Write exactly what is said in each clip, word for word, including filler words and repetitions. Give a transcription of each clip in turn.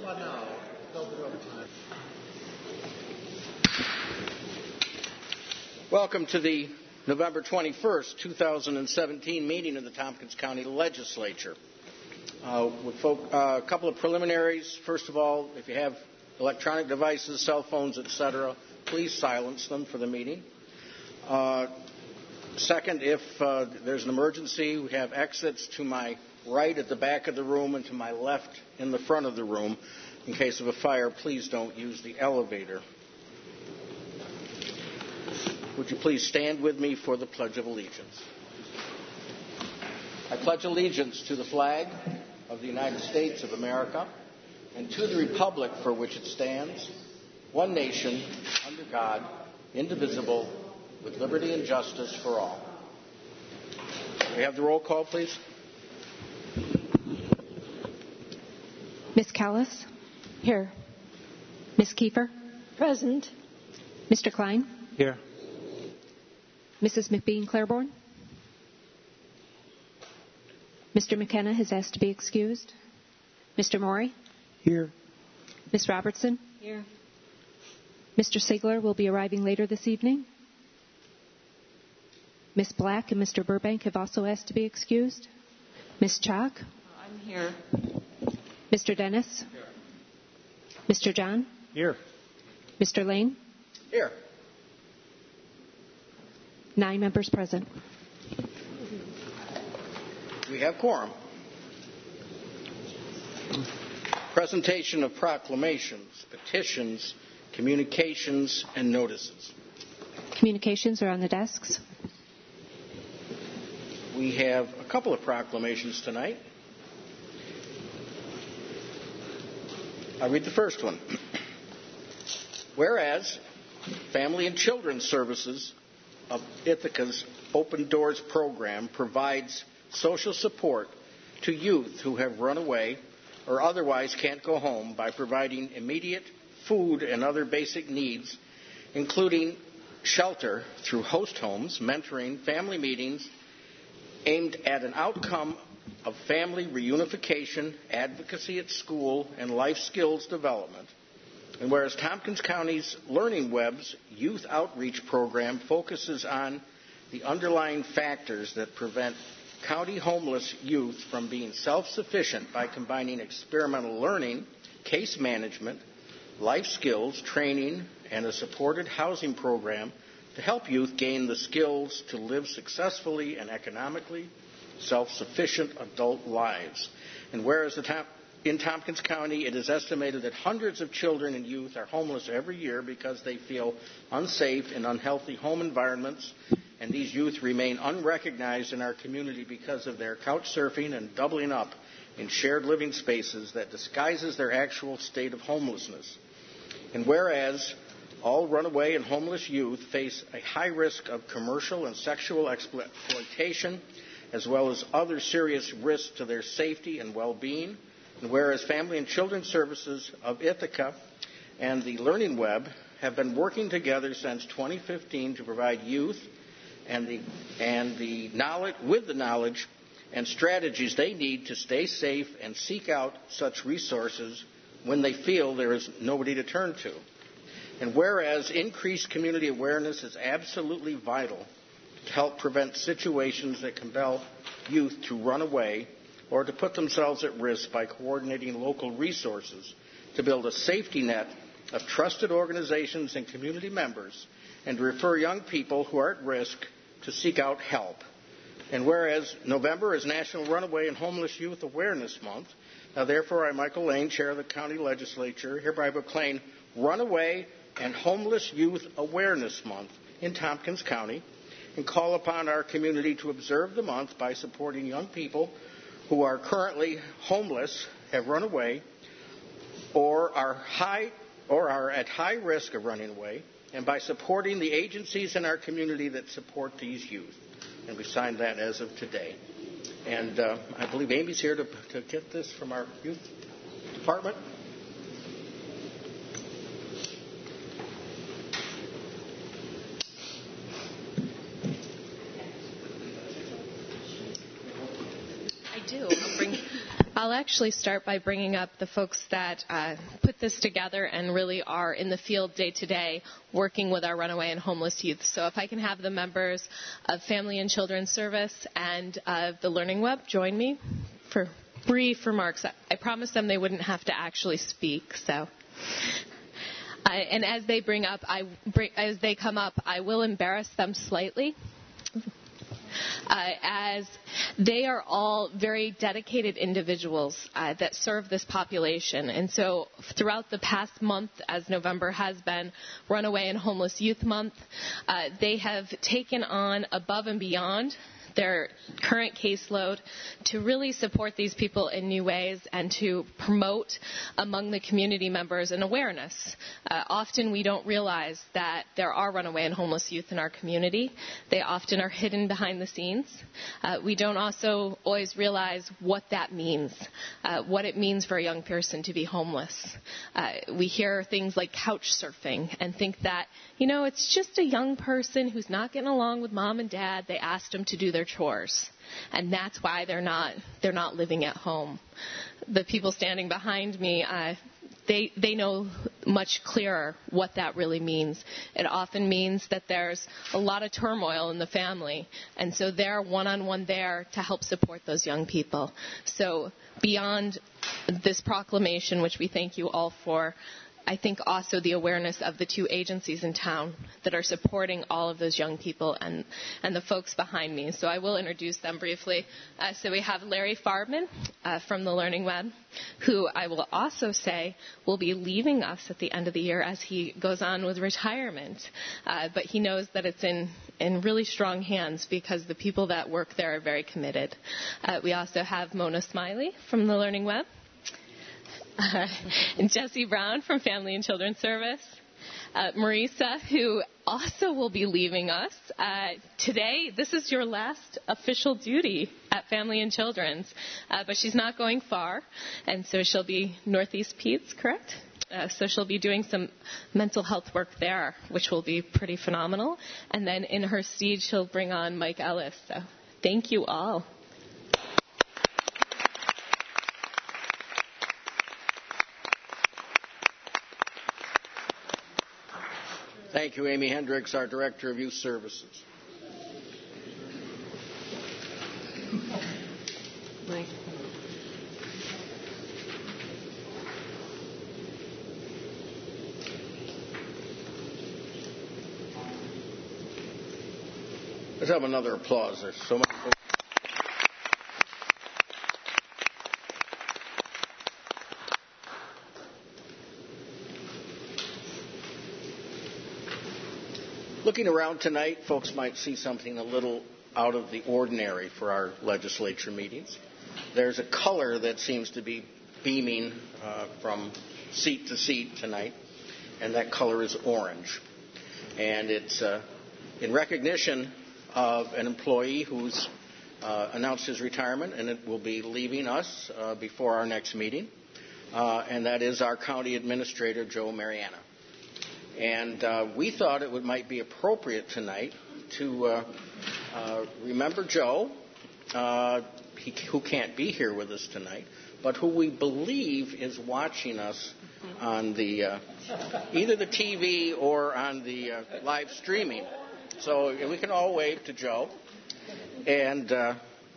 Welcome to the November twenty-first, two thousand seventeen meeting of the Tompkins County Legislature. Uh, with folk, uh, a couple of preliminaries. First of all, if you have electronic devices, cell phones, et cetera, please silence them for the meeting. Uh, second, if uh, there's an emergency, we have exits to my right at the back of the room and to my left in the front of the room. In case of a fire, please don't use the elevator. Would you please stand with me for the Pledge of Allegiance? I pledge allegiance to the flag of the United States of America and to the republic for which it stands, one nation, under God, indivisible, with liberty and justice for all. May we have the roll call, please? Miz Callis? Here. Miz Kiefer? Present. Mister Klein? Here. Missus McBean-Claiborne? Mister McKenna has asked to be excused. Mister Morey? Here. Miz Robertson? Here. Mister Sigler will be arriving later this evening. Miz Black and Mister Burbank have also asked to be excused. Miz Chalk? I'm here. Mister Dennis? Here. Mister John? Here. Mister Lane? Here. Nine members present. We have quorum. Presentation of proclamations, petitions, communications, and notices. Communications are on the desks. We have a couple of proclamations tonight. I'll read the first one. Whereas Family and Children's Services of Ithaca's Open Doors program provides social support to youth who have run away or otherwise can't go home by providing immediate food and other basic needs, including shelter through host homes, mentoring, family meetings aimed at an outcome of family reunification, advocacy at school, and life skills development. And whereas Tompkins County's Learning Web's youth outreach program focuses on the underlying factors that prevent county homeless youth from being self-sufficient by combining experimental learning, case management, life skills, training, and a supported housing program to help youth gain the skills to live successfully and economically self-sufficient adult lives. And whereas the Tom- in Tompkins County, it is estimated that hundreds of children and youth are homeless every year because they feel unsafe in unhealthy home environments, and these youth remain unrecognized in our community because of their couch surfing and doubling up in shared living spaces that disguises their actual state of homelessness. And whereas all runaway and homeless youth face a high risk of commercial and sexual exploitation, as well as other serious risks to their safety and well-being, and whereas Family and Children's Services of Ithaca and the Learning Web have been working together since twenty fifteen to provide youth and the and the knowledge with the knowledge and strategies they need to stay safe and seek out such resources when they feel there is nobody to turn to. And whereas increased community awareness is absolutely vital to help prevent situations that compel youth to run away or to put themselves at risk by coordinating local resources to build a safety net of trusted organizations and community members and to refer young people who are at risk to seek out help. And whereas November is National Runaway and Homeless Youth Awareness Month, now therefore I, Michael Lane, Chair of the County Legislature, hereby proclaim Runaway and Homeless Youth Awareness Month in Tompkins County and call upon our community to observe the month by supporting young people who are currently homeless, have run away, or are high or are at high risk of running away, and by supporting the agencies in our community that support these youth. And we signed that as of today. And uh, I believe Amy's here to, to get this from our youth department. I do. I'll bring, I'll actually start by bringing up the folks that uh, put this together and really are in the field day to day working with our runaway and homeless youth. So if I can have the members of Family and Children's Service and of the Learning Web join me for brief remarks. I promised them they wouldn't have to actually speak. So, uh, and as they bring up, I bring, as they come up, I will embarrass them slightly. Uh, as they are all very dedicated individuals uh, that serve this population. And so throughout the past month, as November has been Runaway and Homeless Youth Month, uh, they have taken on above and beyond their current caseload to really support these people in new ways and to promote among the community members an awareness. Uh, often we don't realize that there are runaway and homeless youth in our community. They often are hidden behind the scenes. Uh, we don't also always realize what that means, uh, what it means for a young person to be homeless. Uh, we hear things like couch surfing and think that, you know, it's just a young person who's not getting along with mom and dad. They asked them to do their chores, and that's why they're not they're not living at home. The people standing behind me, uh, they they know much clearer what that really means. It often means that there's a lot of turmoil in the family, and so they're one-on-one there to help support those young people. So beyond this proclamation, which we thank you all for, I think also the awareness of the two agencies in town that are supporting all of those young people and, and the folks behind me. So I will introduce them briefly. Uh, so we have Larry Farbman uh, from the Learning Web, who I will also say will be leaving us at the end of the year as he goes on with retirement. Uh, but he knows that it's in, in really strong hands because the people that work there are very committed. Uh, we also have Mona Smiley from the Learning Web. Uh, and Jesse Brown from Family and Children's Service, uh, Marisa, who also will be leaving us uh, today. This is your last official duty at Family and Children's, uh, but she's not going far, and so she'll be Northeast Peds, correct? Uh, so she'll be doing some mental health work there, which will be pretty phenomenal. And then in her stead, she'll bring on Mike Ellis. So thank you all. Thank you, Amy Hendricks, our Director of Youth Services. Mike. Let's have another applause. There's so much. Looking around tonight, folks might see something a little out of the ordinary for our legislature meetings. There's a color that seems to be beaming uh, from seat to seat tonight, and that color is orange. And it's uh, in recognition of an employee who's uh, announced his retirement, and it will be leaving us uh, before our next meeting, uh, and that is our County Administrator, Joe Mariana. And uh, we thought it would, might be appropriate tonight to uh, uh, remember Joe, uh, he, who can't be here with us tonight, but who we believe is watching us on the uh, either the T V or on the uh, live streaming. So we can all wave to Joe, and uh,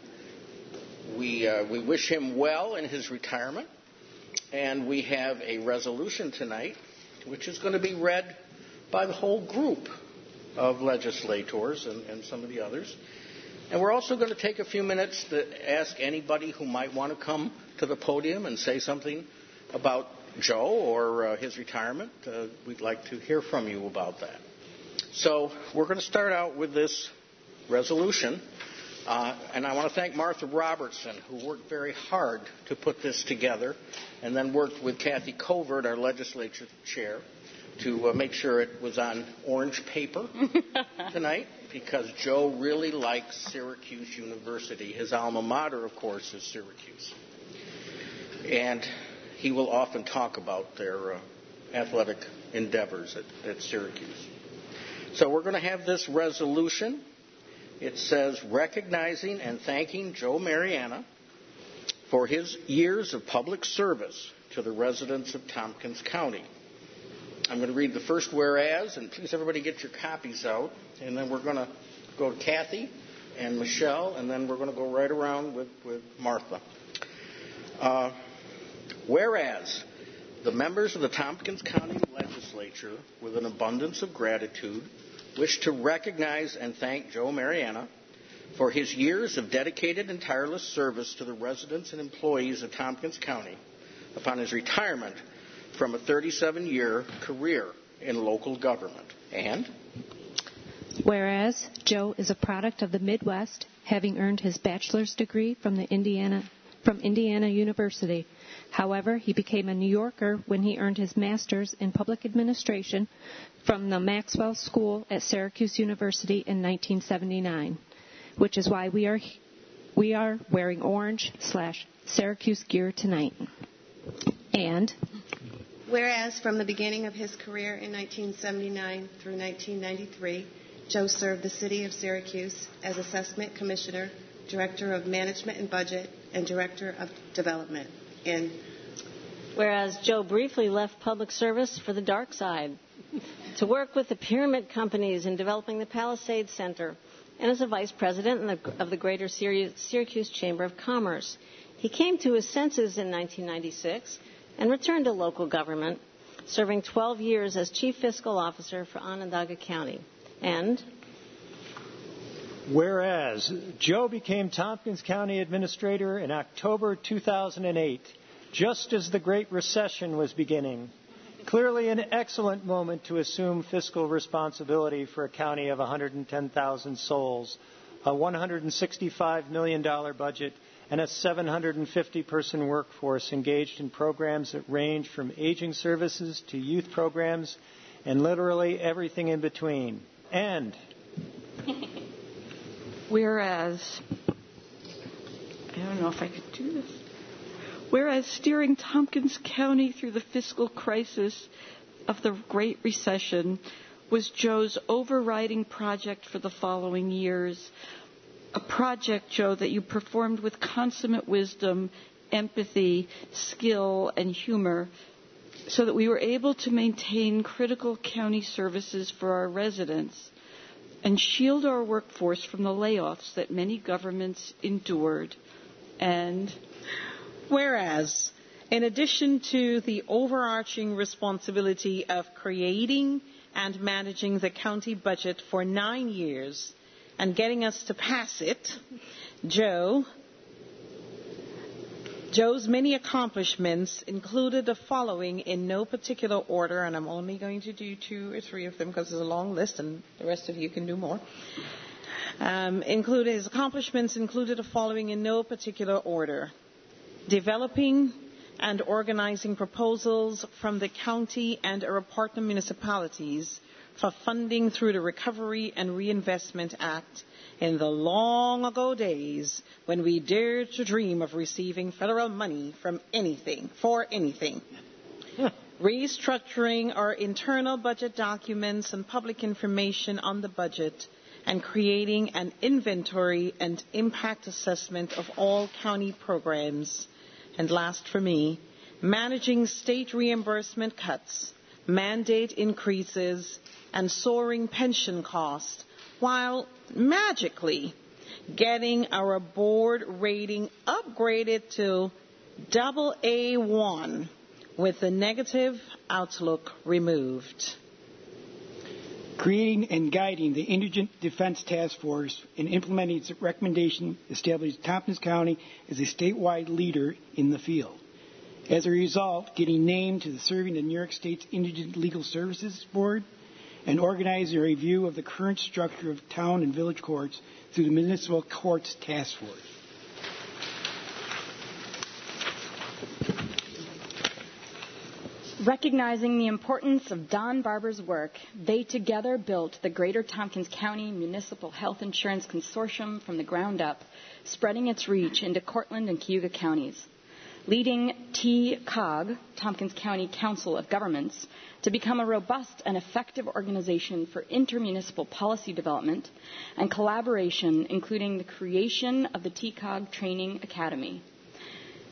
we uh, we wish him well in his retirement. And we have a resolution tonight, which is going to be read by the whole group of legislators and, and some of the others. And we're also going to take a few minutes to ask anybody who might want to come to the podium and say something about Joe or uh, his retirement. Uh, we'd like to hear from you about that. So we're going to start out with this resolution. Uh, and I want to thank Martha Robertson, who worked very hard to put this together, and then worked with Kathy Covert, our legislature chair, to uh, make sure it was on orange paper tonight, because Joe really likes Syracuse University. His alma mater, of course, is Syracuse. And he will often talk about their uh, athletic endeavors at, at Syracuse. So we're going to have this resolution. It says, recognizing and thanking Joe Mariana for his years of public service to the residents of Tompkins County. I'm going to read the first whereas, and please everybody get your copies out, and then we're going to go to Kathy and Michelle, and then we're going to go right around with, with Martha. Uh, whereas the members of the Tompkins County Legislature, with an abundance of gratitude, wish to recognize and thank Joe Mariana for his years of dedicated and tireless service to the residents and employees of Tompkins County upon his retirement from a thirty-seven year career in local government. And whereas Joe is a product of the Midwest, having earned his bachelor's degree from the Indiana from Indiana University. However, he became a New Yorker when he earned his master's in public administration from the Maxwell School at Syracuse University in nineteen seventy-nine, which is why we are we are wearing orange slash Syracuse gear tonight. And whereas from the beginning of his career in nineteen seventy-nine through nineteen ninety-three, Joe served the city of Syracuse as Assessment Commissioner, Director of Management and Budget, and Director of Development. And whereas Joe briefly left public service for the dark side to work with the pyramid companies in developing the Palisades Center, and as a vice president of the Greater Syracuse Chamber of Commerce. He came to his senses in nineteen ninety-six and returned to local government, serving twelve years as Chief Fiscal Officer for Onondaga County. And whereas Joe became Tompkins County Administrator in October two thousand eight, just as the Great Recession was beginning. Clearly an excellent moment to assume fiscal responsibility for a county of one hundred ten thousand souls, a one hundred sixty-five million dollars budget, and a seven hundred fifty person workforce engaged in programs that range from aging services to youth programs and literally everything in between. And whereas, I don't know if I could do this. Whereas steering Tompkins County through the fiscal crisis of the Great Recession was Joe's overriding project for the following years. A project, Joe, that you performed with consummate wisdom, empathy, skill, and humor, so that we were able to maintain critical county services for our residents and shield our workforce from the layoffs that many governments endured. And whereas, in addition to the overarching responsibility of creating and managing the county budget for nine years and getting us to pass it, Joe, Joe's many accomplishments included the following in no particular order, and I'm only going to do two or three of them because there's a long list and the rest of you can do more. Um, included, his accomplishments included the following in no particular order: developing and organizing proposals from the county and our partner municipalities for funding through the Recovery and Reinvestment Act in the long ago days when we dared to dream of receiving federal money from anything, for anything. Restructuring our internal budget documents and public information on the budget, and creating an inventory and impact assessment of all county programs. And last for me, managing state reimbursement cuts, mandate increases, and soaring pension costs, while magically getting our board rating upgraded to double A one with the negative outlook removed. Creating and guiding the Indigent Defense Task Force and implementing its recommendation established Tompkins County as a statewide leader in the field. As a result, getting named to the Serving the New York State's Indigent Legal Services Board and organizing a review of the current structure of town and village courts through the Municipal Courts Task Force. Recognizing the importance of Don Barber's work, they together built the Greater Tompkins County Municipal Health Insurance Consortium from the ground up, spreading its reach into Cortland and Cayuga counties. Leading T C O G, Tompkins County Council of Governments, to become a robust and effective organization for intermunicipal policy development and collaboration, including the creation of the T C O G Training Academy.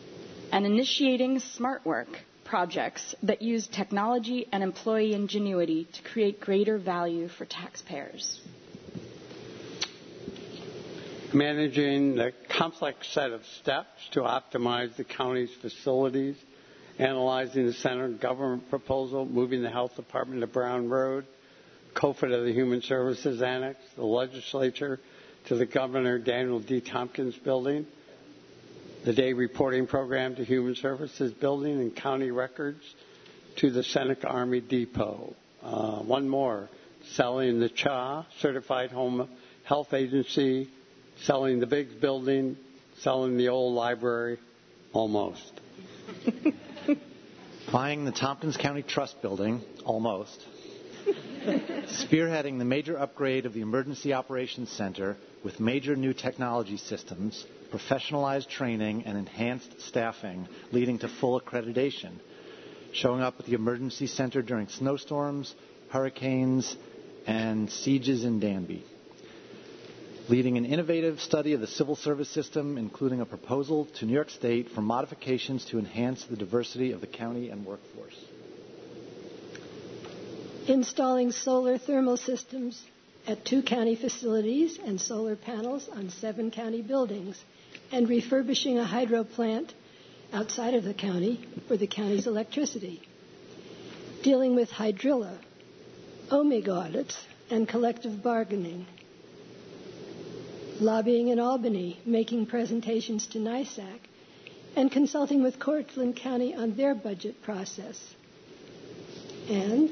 and initiating smart work projects that use technology and employee ingenuity to create greater value for taxpayers. Managing the complex set of steps to optimize the county's facilities, analyzing the center government proposal, moving the health department to Brown Road, C O F A to the Human Services Annex, the legislature to the Governor Daniel D. Tompkins building, the day reporting program to Human Services building, and county records to the Seneca Army Depot. Uh, one more, selling the C H A, Certified Home Health Agency, selling the Biggs building, selling the old library, almost. Buying the Tompkins County Trust building, almost. Spearheading the major upgrade of the Emergency Operations Center with major new technology systems, professionalized training, and enhanced staffing, leading to full accreditation. Showing up at the Emergency Center during snowstorms, hurricanes, and sieges in Danby. Leading an innovative study of the civil service system, including a proposal to New York State for modifications to enhance the diversity of the county and workforce. Installing solar thermal systems at two county facilities and solar panels on seven county buildings, and refurbishing a hydro plant outside of the county for the county's electricity. Dealing with hydrilla, Omega audits, and collective bargaining. Lobbying in Albany, making presentations to NYSAC, and consulting with Cortland County on their budget process. And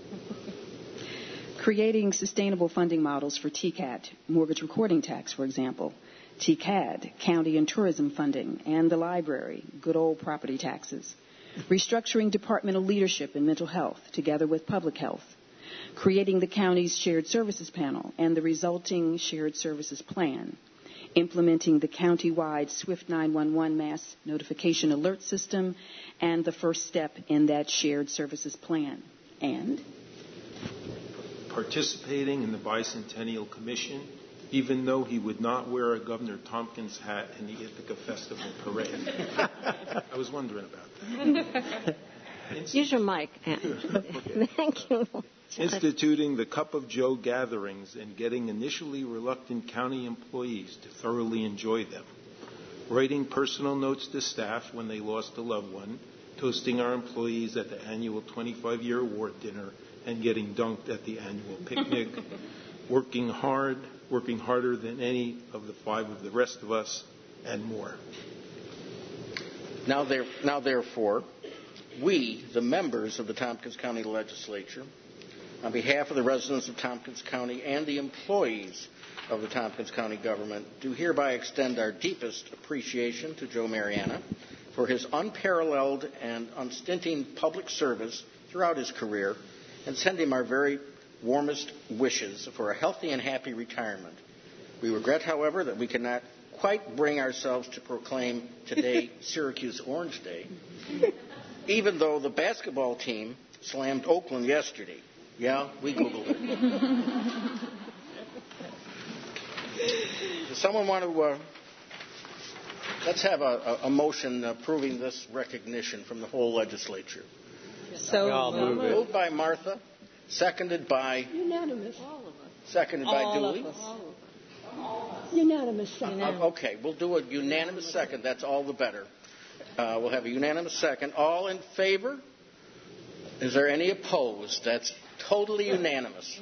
creating sustainable funding models for T C A T, mortgage recording tax, for example, T C A D, county and tourism funding, and the library, good old property taxes. Restructuring departmental leadership in mental health together with public health. Creating the county's shared services panel and the resulting shared services plan. Implementing the county-wide Swift nine one one mass notification alert system and the first step in that shared services plan. And participating in the Bicentennial Commission, even though he would not wear a Governor Tompkins hat in the Ithaca Festival Parade. I was wondering about that. Use your mic. Okay. Thank you. Instituting the Cup of Joe gatherings and getting initially reluctant county employees to thoroughly enjoy them. Writing personal notes to staff when they lost a loved one, toasting our employees at the annual twenty-five-year award dinner, and getting dunked at the annual picnic. Working hard, working harder than any of the five of the rest of us, and more. Now, there, now therefore, we, the members of the Tompkins County Legislature, on behalf of the residents of Tompkins County and the employees of the Tompkins County government, do hereby extend our deepest appreciation to Joe Mariana for his unparalleled and unstinting public service throughout his career, and send him our very warmest wishes for a healthy and happy retirement. We regret, however, that we cannot quite bring ourselves to proclaim today Syracuse Orange Day, even though the basketball team slammed Oakland yesterday. Yeah, we Googled it. Does someone want to, uh, let's have a, a motion approving this recognition from the whole legislature. So I'll move it. Moved by Martha, seconded by... Unanimous. All of us. Seconded by All Dooley. Of us. Unanimous second. Uh, okay, we'll do a unanimous second. That's all the better. Uh, we'll have a unanimous second. All in favor? Is there any opposed? That's totally unanimous.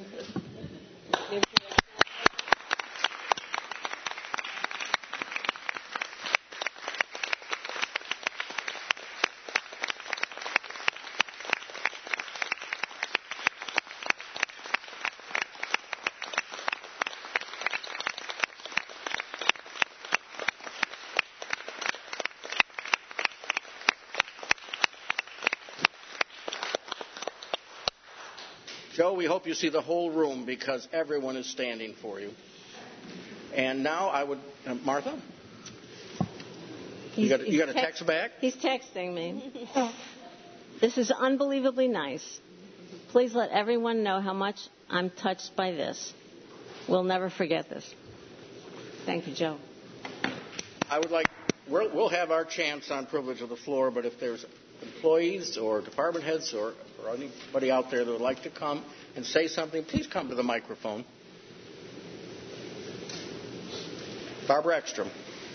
Joe, we hope you see the whole room because everyone is standing for you. And now I would, uh, Martha? You got, you got a text, text back? He's texting me. This is unbelievably nice. Please let everyone know how much I'm touched by this. We'll never forget this. Thank you, Joe. I would like, we'll, we'll have our chance on privilege of the floor, but if there's employees or department heads or, or anybody out there that would like to come and say something, please come to the microphone. Barbara Ekstrom.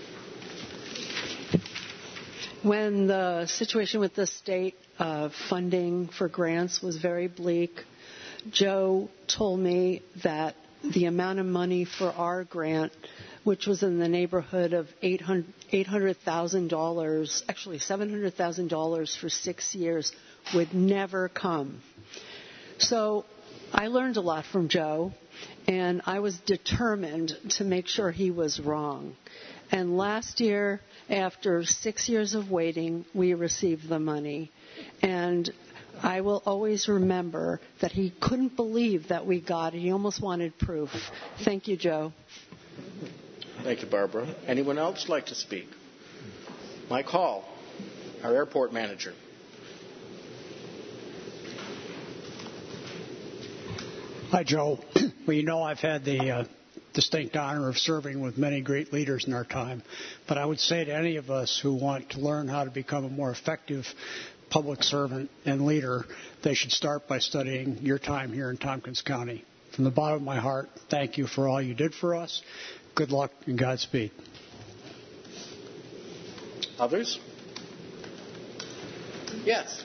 When the situation with the state uh, funding for grants was very bleak, Joe told me that the amount of money for our grant, which was in the neighborhood of eight hundred thousand dollars, actually seven hundred thousand dollars for six years, would never come. So I learned a lot from Joe, and I was determined to make sure he was wrong. And last year, after six years of waiting, we received the money. And I will always remember that he couldn't believe that we got it. He almost wanted proof. Thank you, Joe. Thank you, Barbara. Anyone else like to speak? Mike Hall, our airport manager. Hi, Joe. Well, you know I've had the uh, distinct honor of serving with many great leaders in our time, but I would say to any of us who want to learn how to become a more effective public servant and leader, they should start by studying your time here in Tompkins County. From the bottom of my heart, thank you for all you did for us. Good luck and Godspeed. Others? Yes.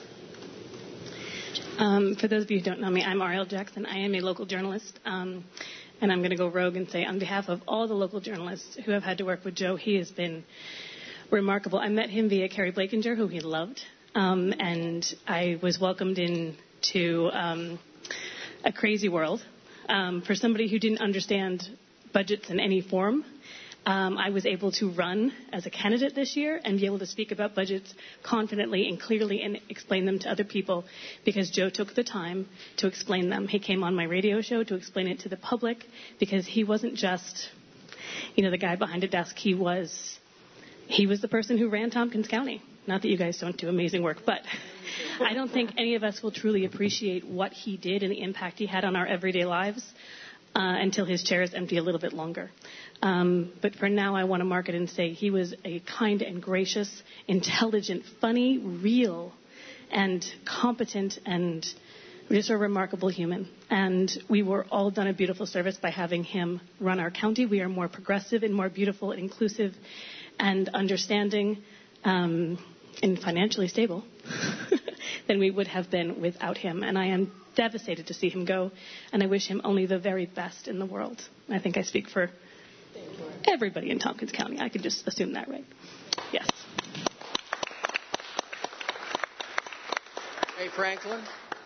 Um, for those of you who don't know me, I'm Ariel Jackson. I am a local journalist, um, and I'm going to go rogue and say on behalf of all the local journalists who have had to work with Joe, he has been remarkable. I met him via Carrie Blakinger, who he loved, um, and I was welcomed into um, a crazy world. Um, for somebody who didn't understand budgets in any form, Um, I was able to run as a candidate this year and be able to speak about budgets confidently and clearly and explain them to other people because Joe took the time to explain them. He came on my radio show to explain it to the public because he wasn't just, you know, the guy behind a desk. He was, he was the person who ran Tompkins County. Not that you guys don't do amazing work, but I don't think any of us will truly appreciate what he did and the impact he had on our everyday lives uh, until his chair is empty a little bit longer. Um, but for now, I want to mark it and say he was a kind and gracious, intelligent, funny, real, and competent, and just a remarkable human. And we were all done a beautiful service by having him run our county. We are more progressive and more beautiful and inclusive and understanding um, and financially stable than we would have been without him. And I am devastated to see him go, and I wish him only the very best in the world. I think I speak for everybody in Tompkins County. I could just assume that, right? Yes. Hey, Franklin.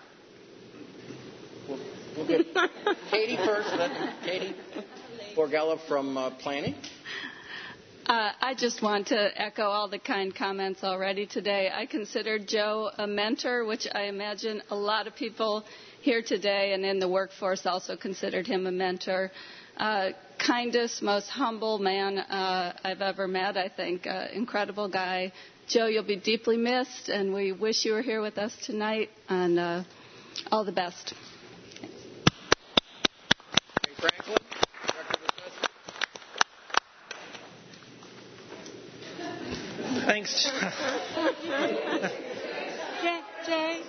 We'll, we'll get Katie first, then Katie Borgella from uh, Planning. Uh, I just want to echo all the kind comments already today. I consider Joe a mentor, which I imagine a lot of people here today and in the workforce also considered him a mentor. Uh, kindest, most humble man uh, I've ever met, I think. Uh, incredible guy. Joe, you'll be deeply missed, and we wish you were here with us tonight, and uh, all the best. Hey, Franklin. Thanks. Jay, Jay.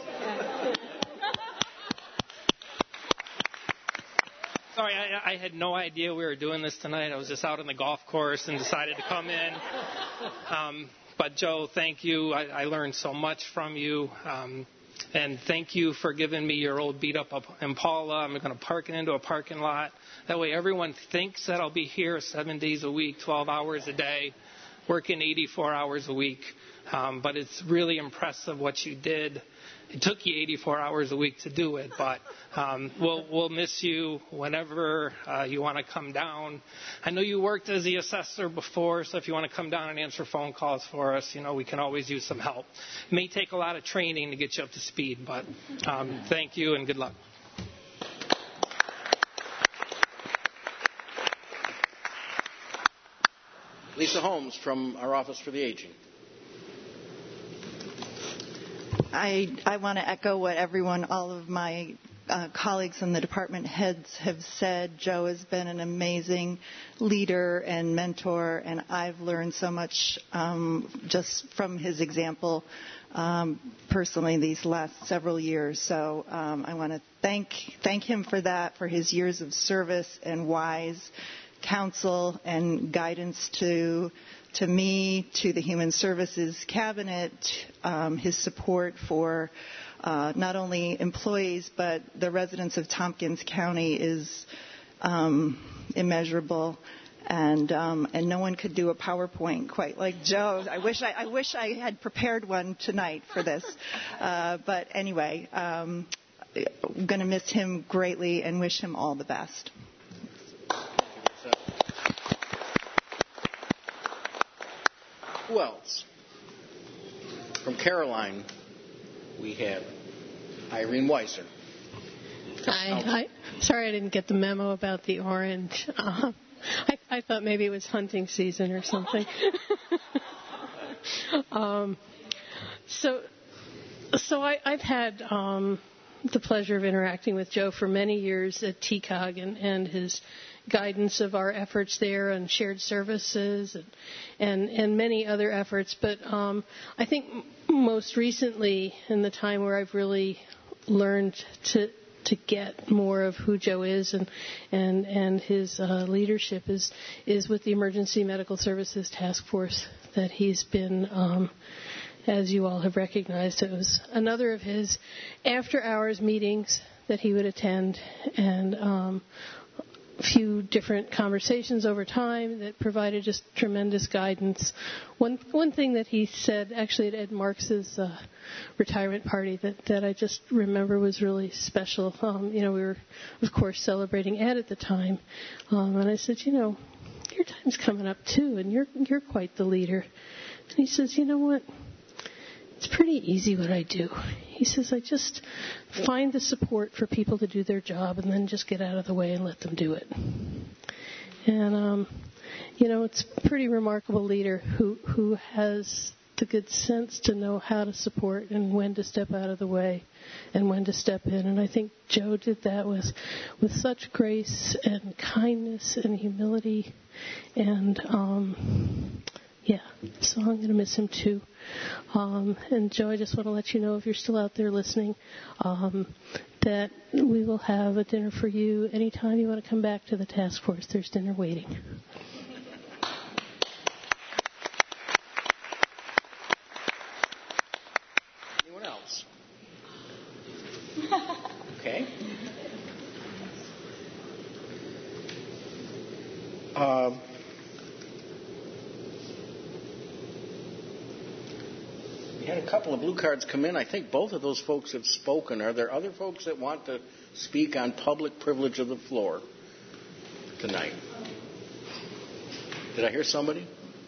Sorry, I, I had no idea we were doing this tonight. I was just out on the golf course and decided to come in. Um, but, Joe, thank you. I, I learned so much from you. Um, and thank you for giving me your old beat-up Impala. I'm going to park it into a parking lot. That way everyone thinks that I'll be here seven days a week, twelve hours a day, working eighty-four hours a week. Um, but it's really impressive what you did. It took you eighty-four hours a week to do it, but um, we'll, we'll miss you whenever uh, you want to come down. I know you worked as the assessor before, so if you want to come down and answer phone calls for us, you know, we can always use some help. It may take a lot of training to get you up to speed, but um, thank you and good luck. Lisa Holmes from our Office for the Aging. I, I want to echo what everyone, all of my uh, colleagues and the department heads have said, Joe has been an amazing leader and mentor, and I've learned so much um, just from his example um, personally these last several years. So um, I want to thank thank him for that, for his years of service and wise counsel and guidance to to me, to the Human Services Cabinet, um, his support for uh, not only employees but the residents of Tompkins County is um, immeasurable. And um, and no one could do a PowerPoint quite like Joe. I wish I, I wish I had prepared one tonight for this. Uh, but anyway, um, I'm going to miss him greatly and wish him all the best. Who else? From Caroline, we have Irene Weiser. Hi. Hi. Sorry I didn't get the memo about the orange. Uh, I, I thought maybe it was hunting season or something. um, so so I, I've had um, the pleasure of interacting with Joe for many years at T C O G and, and his guidance of our efforts there and shared services and and, and many other efforts. But um, I think most recently, in the time where I've really learned to to get more of who Joe is and and and his uh, leadership is is with the Emergency Medical Services Task Force that he's been. Um, as you all have recognized, it was another of his after-hours meetings that he would attend, and um, a few different conversations over time that provided just tremendous guidance. One one thing that he said, actually at Ed Marks's uh, retirement party, that, that I just remember was really special. Um, you know, we were, of course, celebrating Ed at the time, um, and I said, you know, your time's coming up too, and you're you're quite the leader. And he says, you know what? It's pretty easy what I do. He says, I just find the support for people to do their job and then just get out of the way and let them do it. And, um, you know, it's a pretty remarkable leader who, who has the good sense to know how to support and when to step out of the way and when to step in. And I think Joe did that with, with such grace and kindness and humility. And, um, yeah, so I'm going to miss him too. Um, and Joe, I just want to let you know, if you're still out there listening, um, that we will have a dinner for you anytime you want to come back to the task force. There's dinner waiting. Anyone else? Okay. Um, We had a couple of blue cards come in. I think both of those folks have spoken. Are there other folks that want to speak on public privilege of the floor tonight? Did I hear somebody?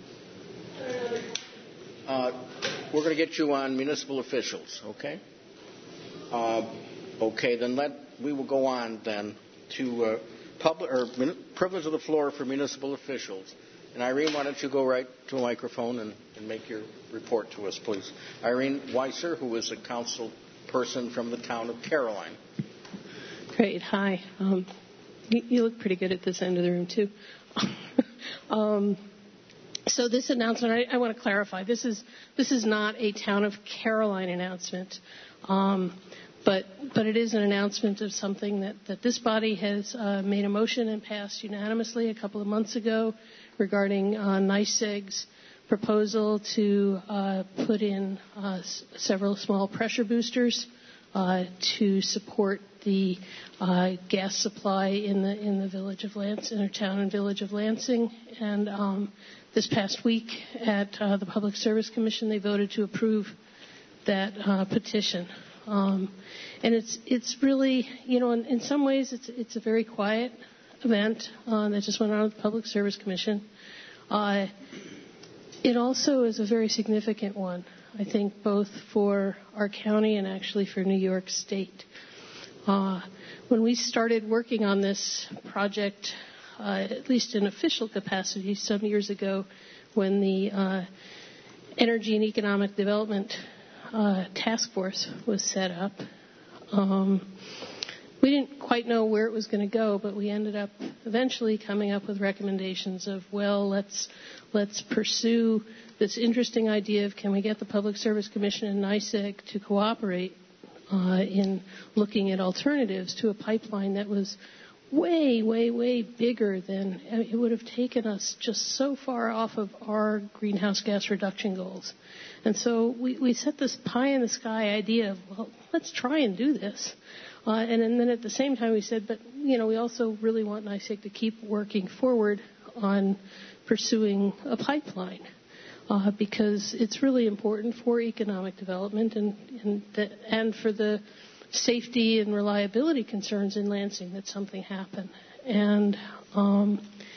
Uh, we're going to get you on municipal officials, okay? Uh, okay, then let we will go on then to uh, public or min, privilege of the floor for municipal officials. And Irene, why don't you go right to a microphone and, and make your report to us, please. Irene Weiser, who is a council person from the town of Caroline. Great. Hi. Um, you, you look pretty good at this end of the room, too. um, so this announcement, I, I want to clarify. This is this is not a town of Caroline announcement, um, but but it is an announcement of something that, that this body has uh, made a motion and passed unanimously a couple of months ago regarding uh, NYSEG's proposal to uh, put in uh, s- several small pressure boosters uh, to support the uh, gas supply in the in the village of Lansing, in our town and village of Lansing. And um, this past week at uh, the Public Service Commission, they voted to approve that uh, petition. Um, and it's it's really, you know, in, in some ways it's it's a very quiet event uh, that just went on with the Public Service Commission. Uh, it also is a very significant one, I think, both for our county and actually for New York State. Uh, when we started working on this project, uh, at least in official capacity some years ago, when the uh, Energy and Economic Development uh, Task Force was set up, um, we didn't quite know where it was going to go, but we ended up eventually coming up with recommendations of, well, let's let's pursue this interesting idea of can we get the Public Service Commission and NYSEG to cooperate uh, in looking at alternatives to a pipeline that was way, way, way bigger than I mean, it would have taken us just so far off of our greenhouse gas reduction goals. And so we, we set this pie in the sky idea of, well, let's try and do this. Uh, and, and then at the same time we said, but, you know, we also really want NYSEG to keep working forward on pursuing a pipeline uh, because it's really important for economic development and, and, the, and for the safety and reliability concerns in Lansing that something happen. And um,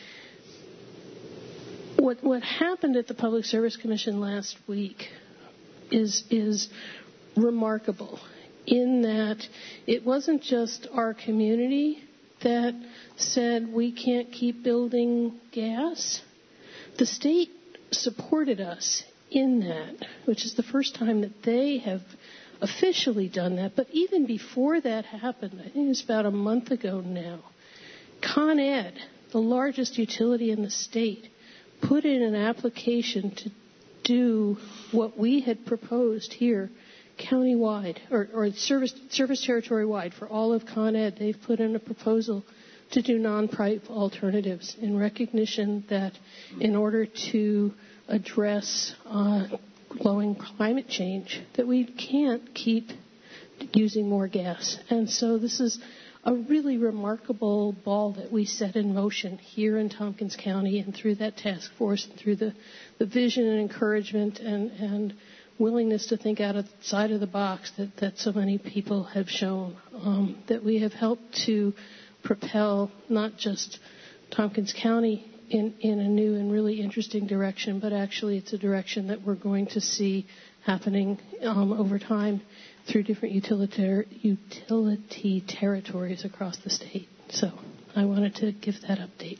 what what happened at the Public Service Commission last week is is remarkable in that it wasn't just our community that said we can't keep building gas. The state supported us in that, which is the first time that they have officially done that. But even before that happened, I think it's about a month ago now, Con Ed, the largest utility in the state, put in an application to do what we had proposed here county-wide, or, or service, service territory-wide for all of Con Ed. They've put in a proposal to do non-pipe alternatives in recognition that in order to address uh, glowing climate change, that we can't keep using more gas. And so this is a really remarkable ball that we set in motion here in Tompkins County and through that task force and through the, the vision and encouragement and, and willingness to think outside of the box that, that so many people have shown, um, that we have helped to propel not just Tompkins County in, in a new and really interesting direction, but actually it's a direction that we're going to see happening um, over time through different utilitari- utility territories across the state. So I wanted to give that update.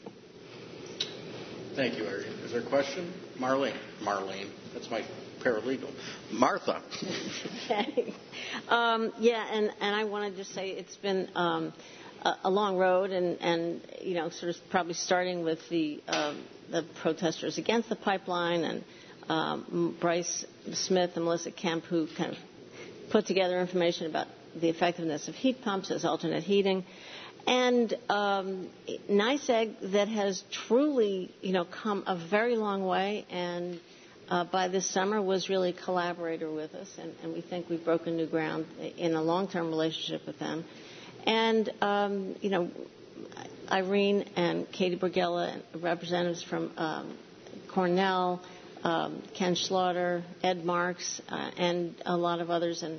Thank you, Irene. Is there a question? Marlene. Marlene. That's my paralegal. Martha. Okay. Um, yeah, and, and I wanted to say it's been um, a, a long road, and, and you know, sort of probably starting with the um, the protesters against the pipeline, and um, Bryce Smith and Melissa Kemp, who kind of put together information about the effectiveness of heat pumps as alternate heating, and um, NYSEG that has truly, you know, come a very long way, and uh, by this summer was really a collaborator with us, and, and we think we've broken new ground in a long-term relationship with them. And, um, you know, Irene and Katie Bergella, representatives from um, Cornell, um, Ken Schlaughter, Ed Marks, uh, and a lot of others. And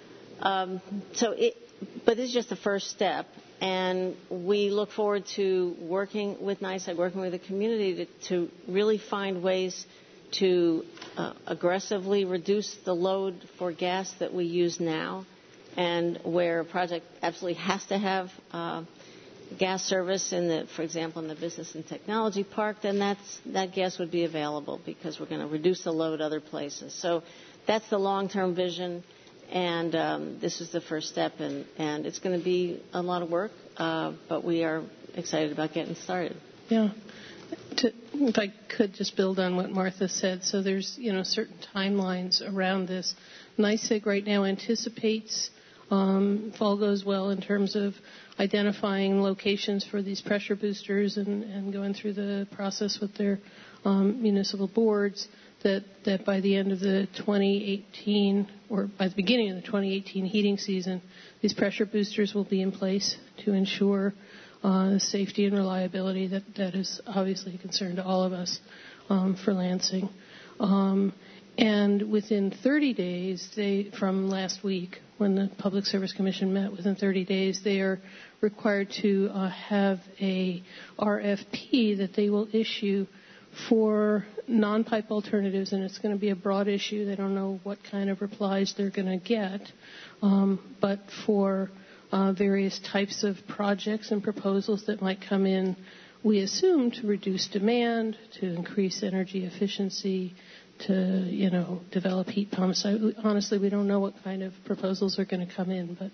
um, so it, but this is just the first step. And we look forward to working with NYSEG, working with the community to, to really find ways to uh, aggressively reduce the load for gas that we use now, and where a project absolutely has to have uh, gas service in the, for example, in the Business and Technology Park, then that's, that gas would be available because we're going to reduce the load other places. So that's the long-term vision, and um, this is the first step, and, and it's going to be a lot of work, uh, but we are excited about getting started. Yeah. To, if I could just build on what Martha said, so there's, you know, certain timelines around this. NYSEG right now anticipates, um, if all goes well in terms of identifying locations for these pressure boosters and, and going through the process with their um, municipal boards, that, that by the end of the twenty eighteen, or by the beginning of the twenty eighteen heating season, these pressure boosters will be in place to ensure Uh, the safety and reliability that, that is obviously a concern to all of us um, for Lansing. Um, and within thirty days, they, from last week, when the Public Service Commission met, within thirty days, they are required to uh, have a R F P that they will issue for non-pipe alternatives, and it's going to be a broad issue. They don't know what kind of replies they're going to get, um, but for Uh, various types of projects and proposals that might come in, we assume to reduce demand, to increase energy efficiency, to, you know, develop heat pumps. I, honestly, we don't know what kind of proposals are going to come in, but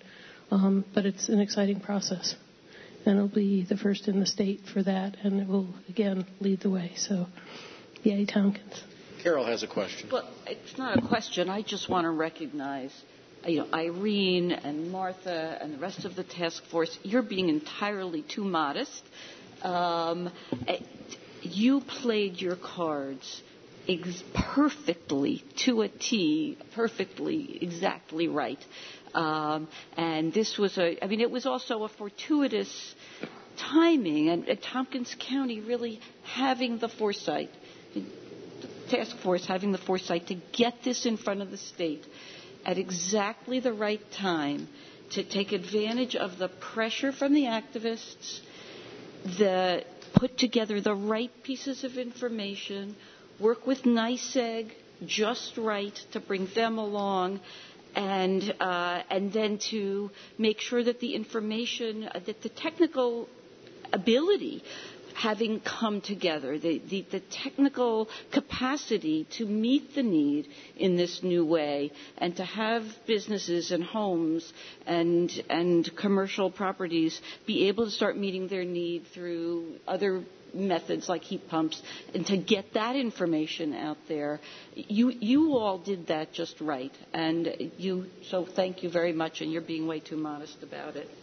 Um, but it's an exciting process. And it'll be the first in the state for that, and it will, again, lead the way. So, yay, Tompkins. Carol has a question. Well, it's not a question. I just want to recognize, you know, Irene and Martha and the rest of the task force. You're being entirely too modest. Um, you played your cards ex- perfectly to a T, perfectly, exactly right. Um, and this was a, I mean, it was also a fortuitous timing, and, and Tompkins County really having the foresight, the task force having the foresight to get this in front of the state at exactly the right time to take advantage of the pressure from the activists, the put together the right pieces of information, work with NYSEG just right to bring them along, and uh, and then to make sure that the information, uh, that the technical ability having come together, the, the, the technical capacity to meet the need in this new way, and to have businesses and homes and and commercial properties be able to start meeting their need through other methods like heat pumps, and to get that information out there. You you all did that just right, and you so thank you very much, and you're being way too modest about it.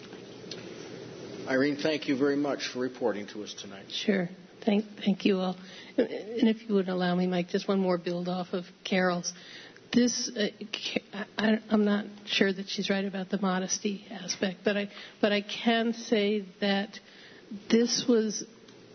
Irene, thank you very much for reporting to us tonight. Sure. Thank thank you all. And if you would allow me, Mike, just one more build off of Carol's. This, uh, I, I'm not sure that she's right about the modesty aspect, but I but I can say that this was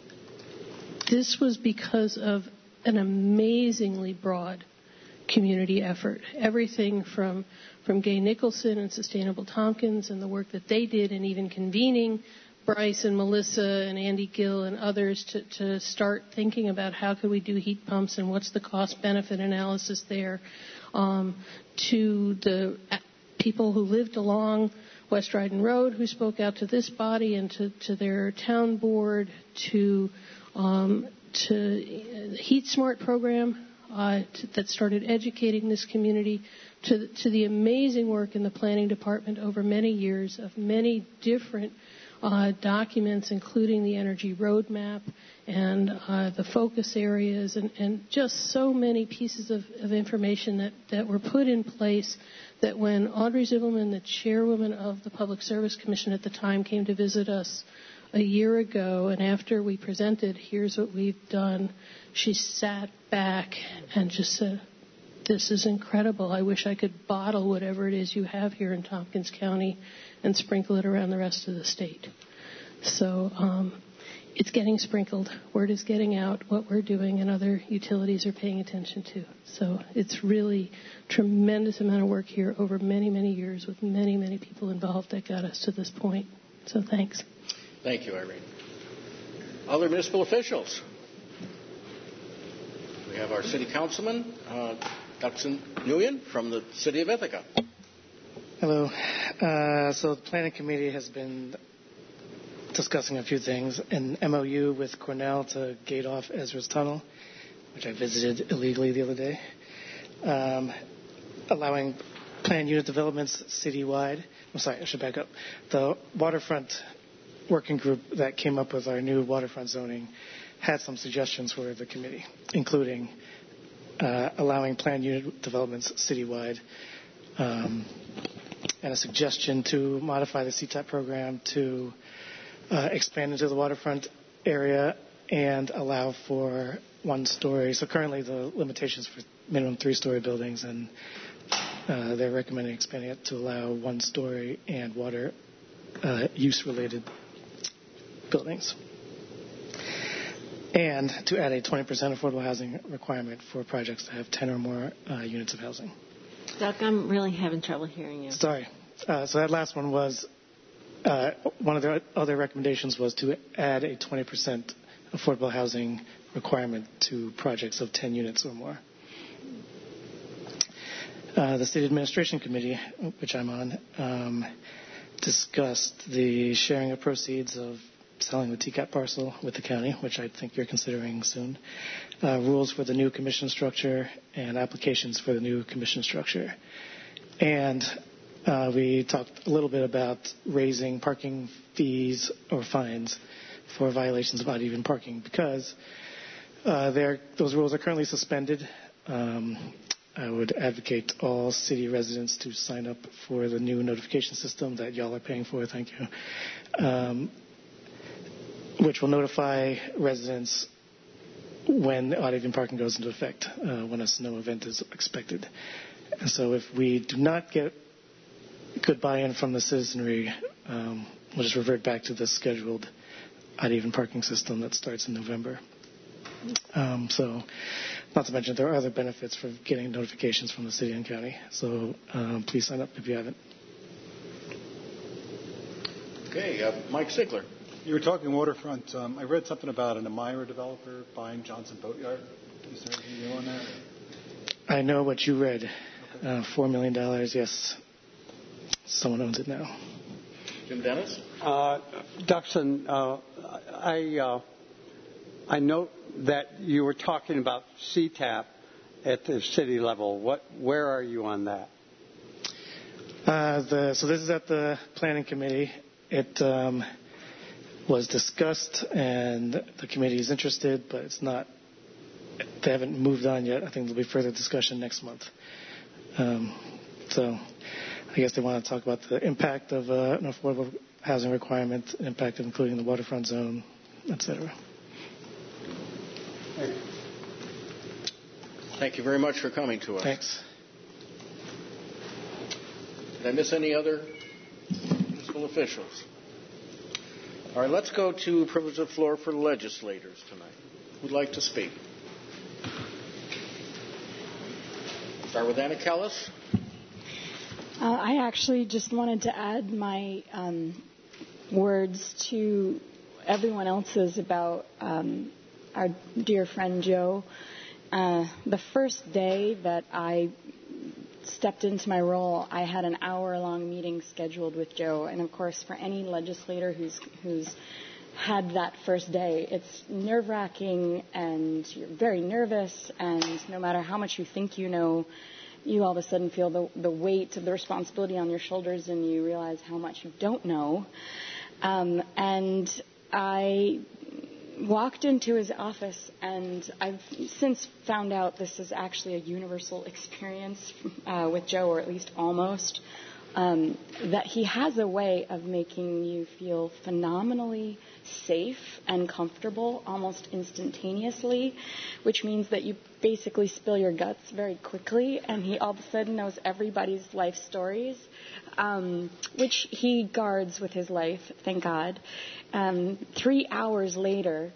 This was because of an amazingly broad community effort. Everything from, from Gay Nicholson and Sustainable Tompkins and the work that they did, and even convening Bryce and Melissa and Andy Gill and others to, to start thinking about how could we do heat pumps and what's the cost-benefit analysis there, um, to the people who lived along West Dryden Road who spoke out to this body and to, to their town board, to Um, to the Heat Smart program uh, to, that started educating this community, to, to the amazing work in the planning department over many years of many different uh, documents, including the energy roadmap and uh, the focus areas, and, and just so many pieces of, of information that, that were put in place that when Audrey Zibelman, the chairwoman of the Public Service Commission at the time, came to visit us a year ago, and after we presented, here's what we've done, she sat back and just said, this is incredible. I wish I could bottle whatever it is you have here in Tompkins County and sprinkle it around the rest of the state. So um, it's getting sprinkled. Word is getting out what we're doing, and other utilities are paying attention to. So it's really tremendous amount of work here over many, many years with many, many people involved that got us to this point. So thanks. Thank you, Irene. Other municipal officials. We have our city councilman, uh, Dustin Nguyen from the city of Ithaca. Hello. Uh, so the planning committee has been discussing a few things. An M O U with Cornell to gate off Ezra's Tunnel, which I visited illegally the other day. Um, allowing planned unit developments citywide. I'm sorry, I should back up. The waterfront working group that came up with our new waterfront zoning had some suggestions for the committee, including uh, allowing planned unit developments citywide, um, and a suggestion to modify the C TAP program to uh, expand into the waterfront area and allow for one story. So currently the limitations for minimum three-story buildings, and uh, they're recommending expanding it to allow one story and water uh, use-related buildings, and to add a twenty percent affordable housing requirement for projects that have ten or more uh, units of housing. Doug, I'm really having trouble hearing you. Sorry. Uh, so that last one was, uh, one of the other recommendations was to add a twenty percent affordable housing requirement to projects of ten units or more. Uh, the State Administration Committee, which I'm on, um, discussed the sharing of proceeds of selling the T CAP parcel with the county, which I think you're considering soon, uh, rules for the new commission structure, and applications for the new commission structure. And uh, we talked a little bit about raising parking fees or fines for violations of odd-even parking because uh, those rules are currently suspended. Um, I would advocate all city residents to sign up for the new notification system that y'all are paying for. Thank you. Um, which will notify residents when odd-even parking goes into effect, uh, when a snow event is expected. And so if we do not get good buy-in from the citizenry, um, we'll just revert back to the scheduled odd-even parking system that starts in November. Um, so, not to mention there are other benefits for getting notifications from the city and county. So um, please sign up if you haven't. Okay, uh, Mike Sigler. You were talking waterfront. Um, I read something about an Amira developer buying Johnson Boatyard. Is there anything new on that? I know what you read. Okay. Uh, Four million dollars. Yes, someone owns it now. Jim Dennis. Uh, Duxon, uh, I uh, I note that you were talking about C TAP at the city level. What? Where are you on that? Uh, the, so this is at the planning committee. It um, was discussed, and the committee is interested, but it's not. They haven't moved on yet. I think there'll be further discussion next month. Um, so I guess they want to talk about the impact of uh, an affordable housing requirement, impact of including the waterfront zone, et cetera. Thank you very much for coming to us. Thanks. Did I miss any other municipal officials? All right, let's go to privilege of the floor for legislators tonight. Who'd like to speak? Start with Anna Kellis. Uh, I actually just wanted to add my um, words to everyone else's about um, our dear friend Joe. Uh, the first day that I stepped into my role, I had an hour-long meeting scheduled with Joe. And, of course, for any legislator who's who's had that first day, it's nerve-wracking and you're very nervous. And no matter how much you think you know, you all of a sudden feel the, the weight of the responsibility on your shoulders and you realize how much you don't know. Um, and I walked into his office, and I've since found out this is actually a universal experience uh, with Joe, or at least almost, um, that he has a way of making you feel phenomenally safe and comfortable almost instantaneously, which means that you basically spill your guts very quickly, and he all of a sudden knows everybody's life stories, um, which he guards with his life, thank God. Um, three hours later,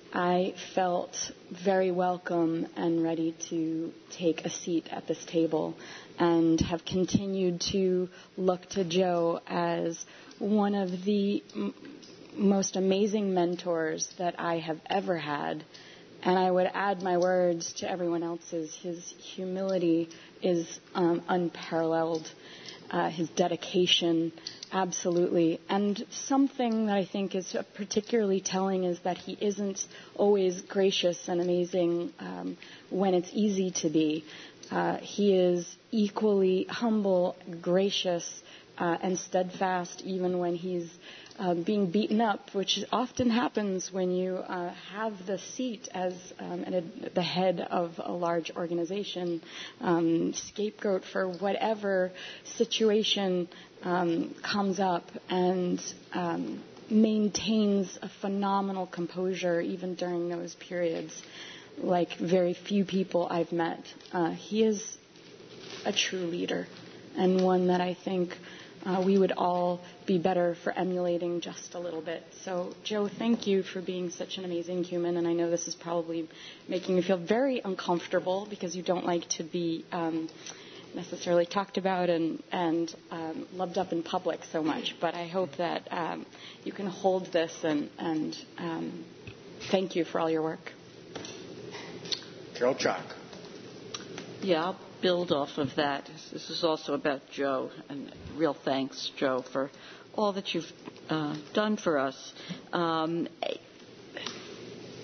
I felt very welcome and ready to take a seat at this table, and have continued to look to Joe as one of the m- most amazing mentors that I have ever had. And I would add my words to everyone else's. His humility is um, unparalleled. Uh, his dedication, absolutely. And something that I think is particularly telling is that he isn't always gracious and amazing um, when it's easy to be. Uh, he is equally humble, gracious, uh, and steadfast even when he's Uh, being beaten up, which often happens when you uh, have the seat as um, at a, the head of a large organization, um, scapegoat for whatever situation um, comes up, and um, maintains a phenomenal composure even during those periods, like very few people I've met. Uh, he is a true leader, and one that I think Uh, we would all be better for emulating just a little bit. So, Joe, thank you for being such an amazing human. And I know this is probably making you feel very uncomfortable because you don't like to be um, necessarily talked about and, and um, loved up in public so much. But I hope that um, you can hold this and, and um, thank you for all your work. Carol Chalk. Yeah, I'll build off of that. This is also about Joe, and real thanks, Joe, for all that you've uh, done for us. Um,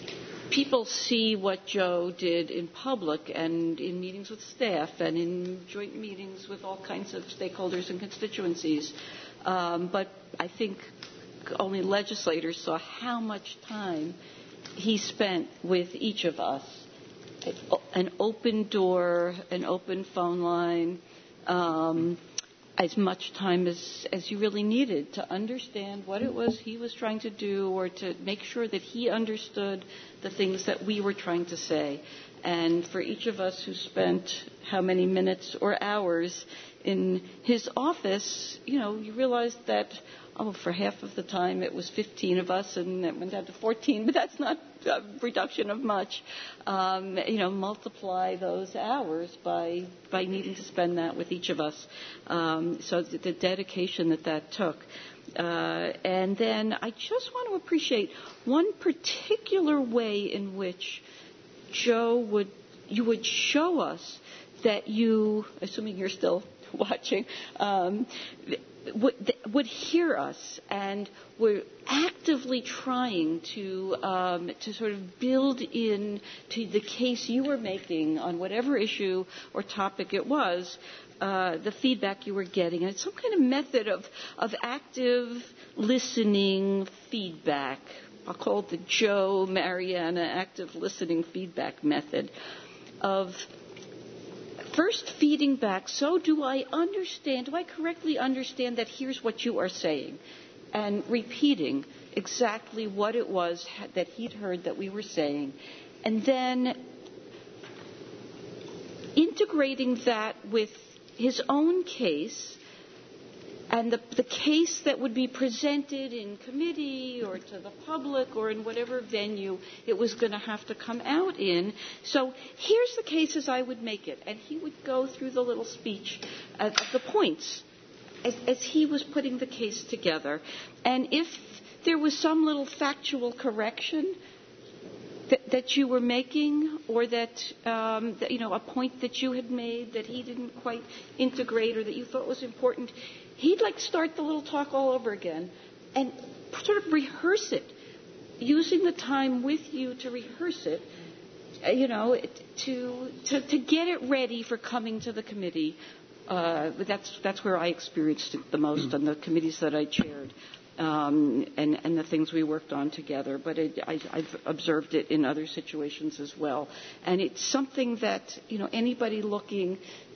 people see what Joe did in public and in meetings with staff and in joint meetings with all kinds of stakeholders and constituencies. Um, but I think only legislators saw how much time he spent with each of us. An open door, an open phone line, um, as much time as, as you really needed to understand what it was he was trying to do or to make sure that he understood the things that we were trying to say. And for each of us who spent how many minutes or hours in his office, you know, you realized that, oh, for half of the time it was fifteen of us and it went down to fourteen, but that's not a reduction of much. Um, you know, multiply those hours by by needing to spend that with each of us. Um, so the, the dedication that that took. Uh, and then I just want to appreciate one particular way in which Joe would, you would show us that you, assuming you're still watching, um, would, would hear us and were actively trying to um, to sort of build in to the case you were making on whatever issue or topic it was, uh, the feedback you were getting. And it's some kind of method of, of active listening feedback. I'll call it the Joe Mariana active listening feedback method of first feeding back, so do I understand, do I correctly understand that here's what you are saying? And repeating exactly what it was that he'd heard that we were saying. And then integrating that with his own case and the, the case that would be presented in committee or to the public or in whatever venue it was going to have to come out in. So here's the case as I would make it. And he would go through the little speech of the points as, as he was putting the case together. And if there was some little factual correction that, that you were making or that, um, that, you know, a point that you had made that he didn't quite integrate or that you thought was important, he'd like start the little talk all over again and sort of rehearse it, using the time with you to rehearse it, you know, to to, to get it ready for coming to the committee. Uh, that's that's where I experienced it the most on the committees that I chaired, um, and and the things we worked on together. But it, I, I've observed it in other situations as well, and it's something that, you know, anybody looking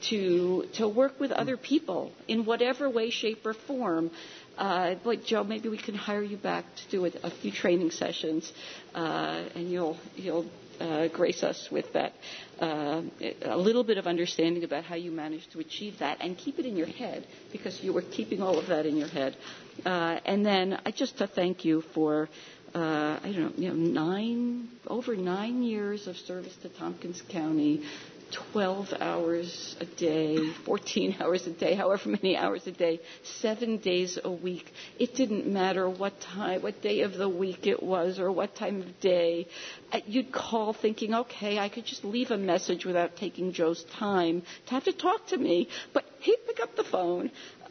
to to work with other people in whatever way, shape, or form. Uh, like Joe, maybe we can hire you back to do a, a few training sessions, uh, and you'll you'll uh, grace us with that uh, a little bit of understanding about how you managed to achieve that, and keep it in your head because you were keeping all of that in your head. Uh, and then I just to thank you for uh, I don't know, you know, nine over nine years of service to Tompkins County. twelve hours a day, fourteen hours a day, however many hours a day, seven days a week. It didn't matter what time, what day of the week it was or what time of day. You'd call thinking, okay, I could just leave a message without taking Joe's time to have to talk to me. But he'd pick up the phone.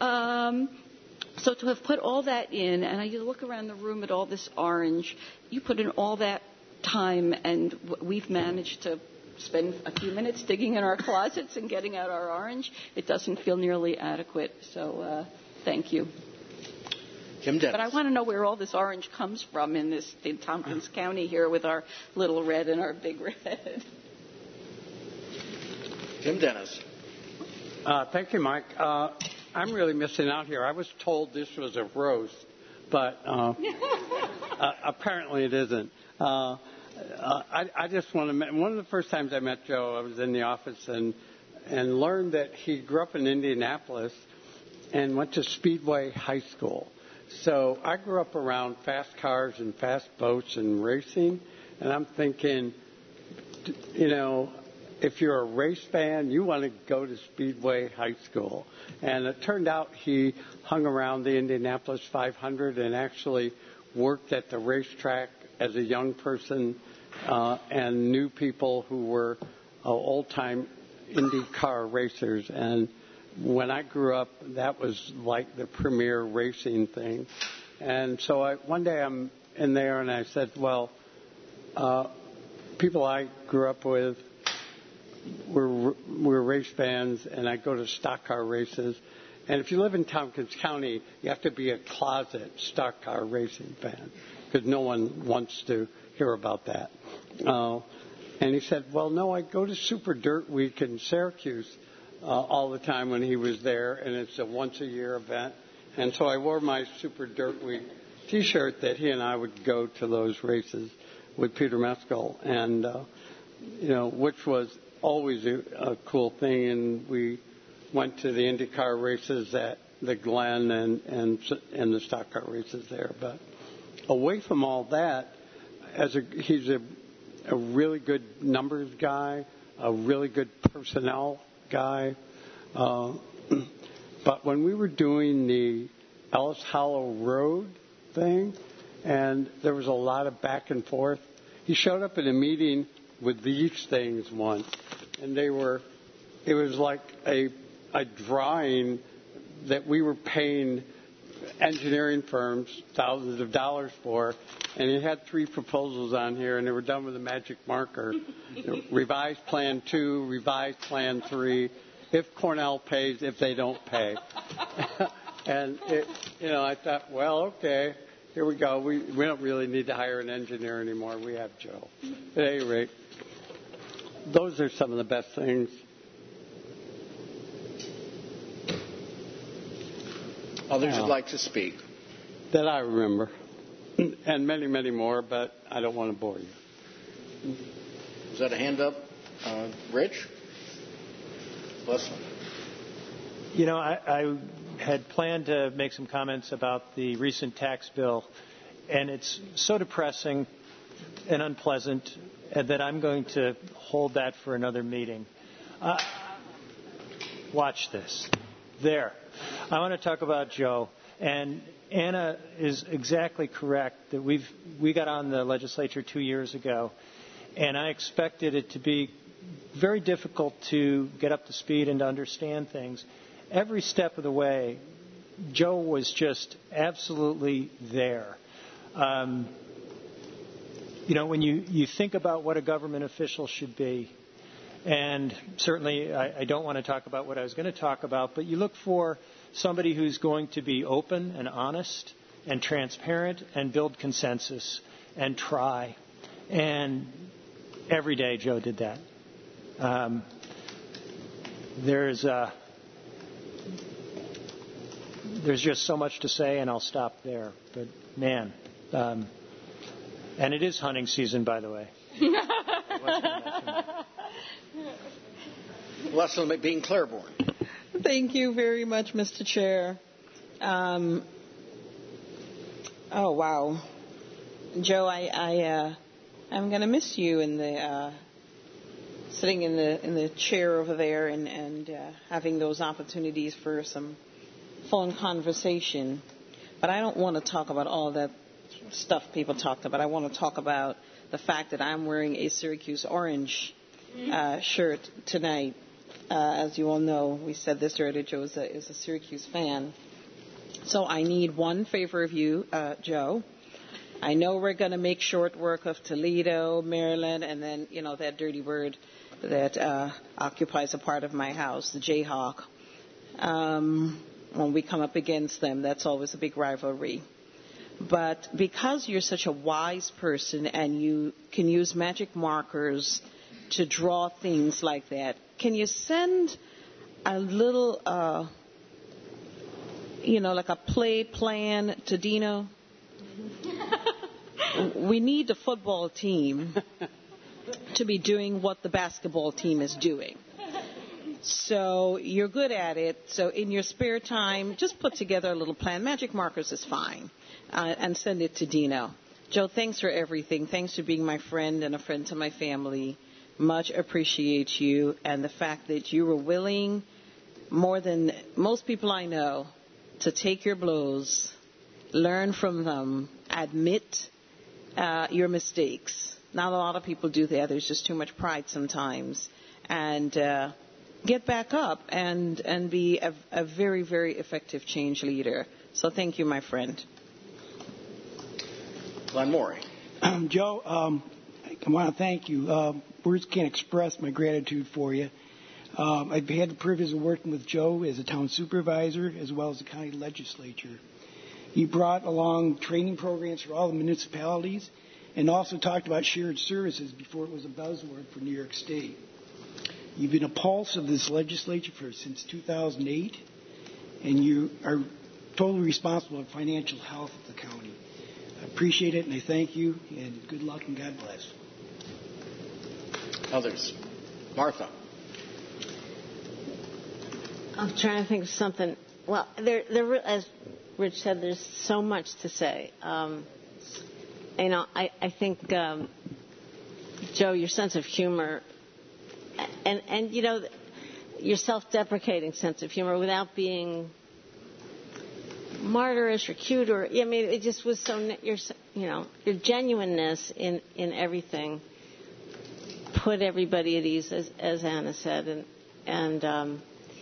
Um, so to have put all that in, and I look around the room at all this orange, you put in all that time, and we've managed to spend a few minutes digging in our closets and getting out our orange. It doesn't feel nearly adequate. So uh, thank you. Kim Dennis. But I want to know where all this orange comes from in this in Tompkins County here with our little red and our big red. Kim Dennis. Uh, thank you, Mike. Uh, I'm really missing out here. I was told this was a roast, but uh, uh, apparently it isn't. Uh, Uh, I, I just want to. One of the first times I met Joe, I was in the office and and learned that he grew up in Indianapolis and went to Speedway High School. So I grew up around fast cars and fast boats and racing, and I'm thinking, you know, if you're a race fan, you want to go to Speedway High School. And it turned out he hung around the Indianapolis five hundred and actually worked at the racetrack as a young person uh, and knew people who were uh, old-time Indy car racers. And when I grew up, that was like the premier racing thing. And so I, one day I'm in there and I said, well, uh, people I grew up with were, were race fans, and I go to stock car races. And if you live in Tompkins County, you have to be a closet stock car racing fan because no one wants to hear about that. Uh, and he said, well, no, I go to Super Dirt Week in Syracuse uh, all the time when he was there, and it's a once-a-year event. And so I wore my Super Dirt Week T-shirt that he and I would go to those races with Peter Meskel, and uh, you know, which was always a, a cool thing. And we went to the IndyCar races at the Glen and and and the stock car races there. But away from all that, as a he's a a really good numbers guy, a really good personnel guy. Uh, but when we were doing the Ellis Hollow Road thing, and there was a lot of back and forth, he showed up at a meeting with these things once, and they were, it was like a a drawing that we were paying engineering firms thousands of dollars for, and he had three proposals on here, and they were done with a magic marker. Revised Plan two, Revised Plan three, if Cornell pays, if they don't pay. And, it, you know, I thought, well, okay, here we go. We, we don't really need to hire an engineer anymore. We have Joe. At any rate, those are some of the best things. Others would like to speak. That I remember. And many, many more, but I don't want to bore you. Was that a hand up? Uh, Rich? Leslie? You know, I, I had planned to make some comments about the recent tax bill, and it's so depressing and unpleasant that I'm going to hold that for another meeting. Uh, watch this. There. I want to talk about Joe. And Anna is exactly correct that we've we got on the legislature two years ago, and I expected it to be very difficult to get up to speed and to understand things. Every step of the way, Joe was just absolutely there. Um, you know, when you, you think about what a government official should be, and certainly I, I don't want to talk about what I was going to talk about, but you look for somebody who's going to be open and honest and transparent and build consensus and try. And every day Joe did that. Um, there's uh, there's just so much to say, and I'll stop there. But man, um, and it is hunting season, by the way. Leslie McBean Claiborne. Thank you very much, Mister Chair. Um, oh wow, Joe, I, I uh, I'm going to miss you in the uh, sitting in the in the chair over there and and uh, having those opportunities for some phone conversation. But I don't want to talk about all that stuff people talked about. I want to talk about the fact that I'm wearing a Syracuse orange uh, shirt tonight. Uh, as you all know, we said this earlier, Joe is a, is a Syracuse fan. So I need one favor of you, uh, Joe. I know we're going to make short work of Toledo, Maryland, and then, you know, that dirty word that uh, occupies a part of my house, the Jayhawk. Um, when we come up against them, that's always a big rivalry. But because you're such a wise person and you can use magic markers to draw things like that, can you send a little, uh, you know, like a play plan to Dino? We need the football team to be doing what the basketball team is doing. So you're good at it. So in your spare time, just put together a little plan. Magic markers is fine. Uh, and send it to Dino. Joe, thanks for everything. Thanks for being my friend and a friend to my family. Much appreciate you and the fact that you were willing, more than most people I know, to take your blows, learn from them, admit uh, your mistakes. Not a lot of people do that. There's just too much pride sometimes. And uh, get back up and, and be a, a very, very effective change leader. So thank you, my friend. Glenn Morey. Um, Joe, um, I want to thank you. Uh, words can't express my gratitude for you. Um, I've had the privilege of working with Joe as a town supervisor as well as the county legislature. He brought along training programs for all the municipalities and also talked about shared services before it was a buzzword for New York State. You've been a pulse of this legislature for since two thousand eight, and you are totally responsible for financial health of the county. I appreciate it, and I thank you, and good luck and God bless. Others. Martha. I'm trying to think of something. Well, there, there, as Rich said, there's so much to say. Um, you know, I, I think, um, Joe, your sense of humor, and, and you know, your self-deprecating sense of humor without being martyrish or cute, or I mean, it just was so. Your, you know, your genuineness in, in everything put everybody at ease, as, as Anna said, and and. Um,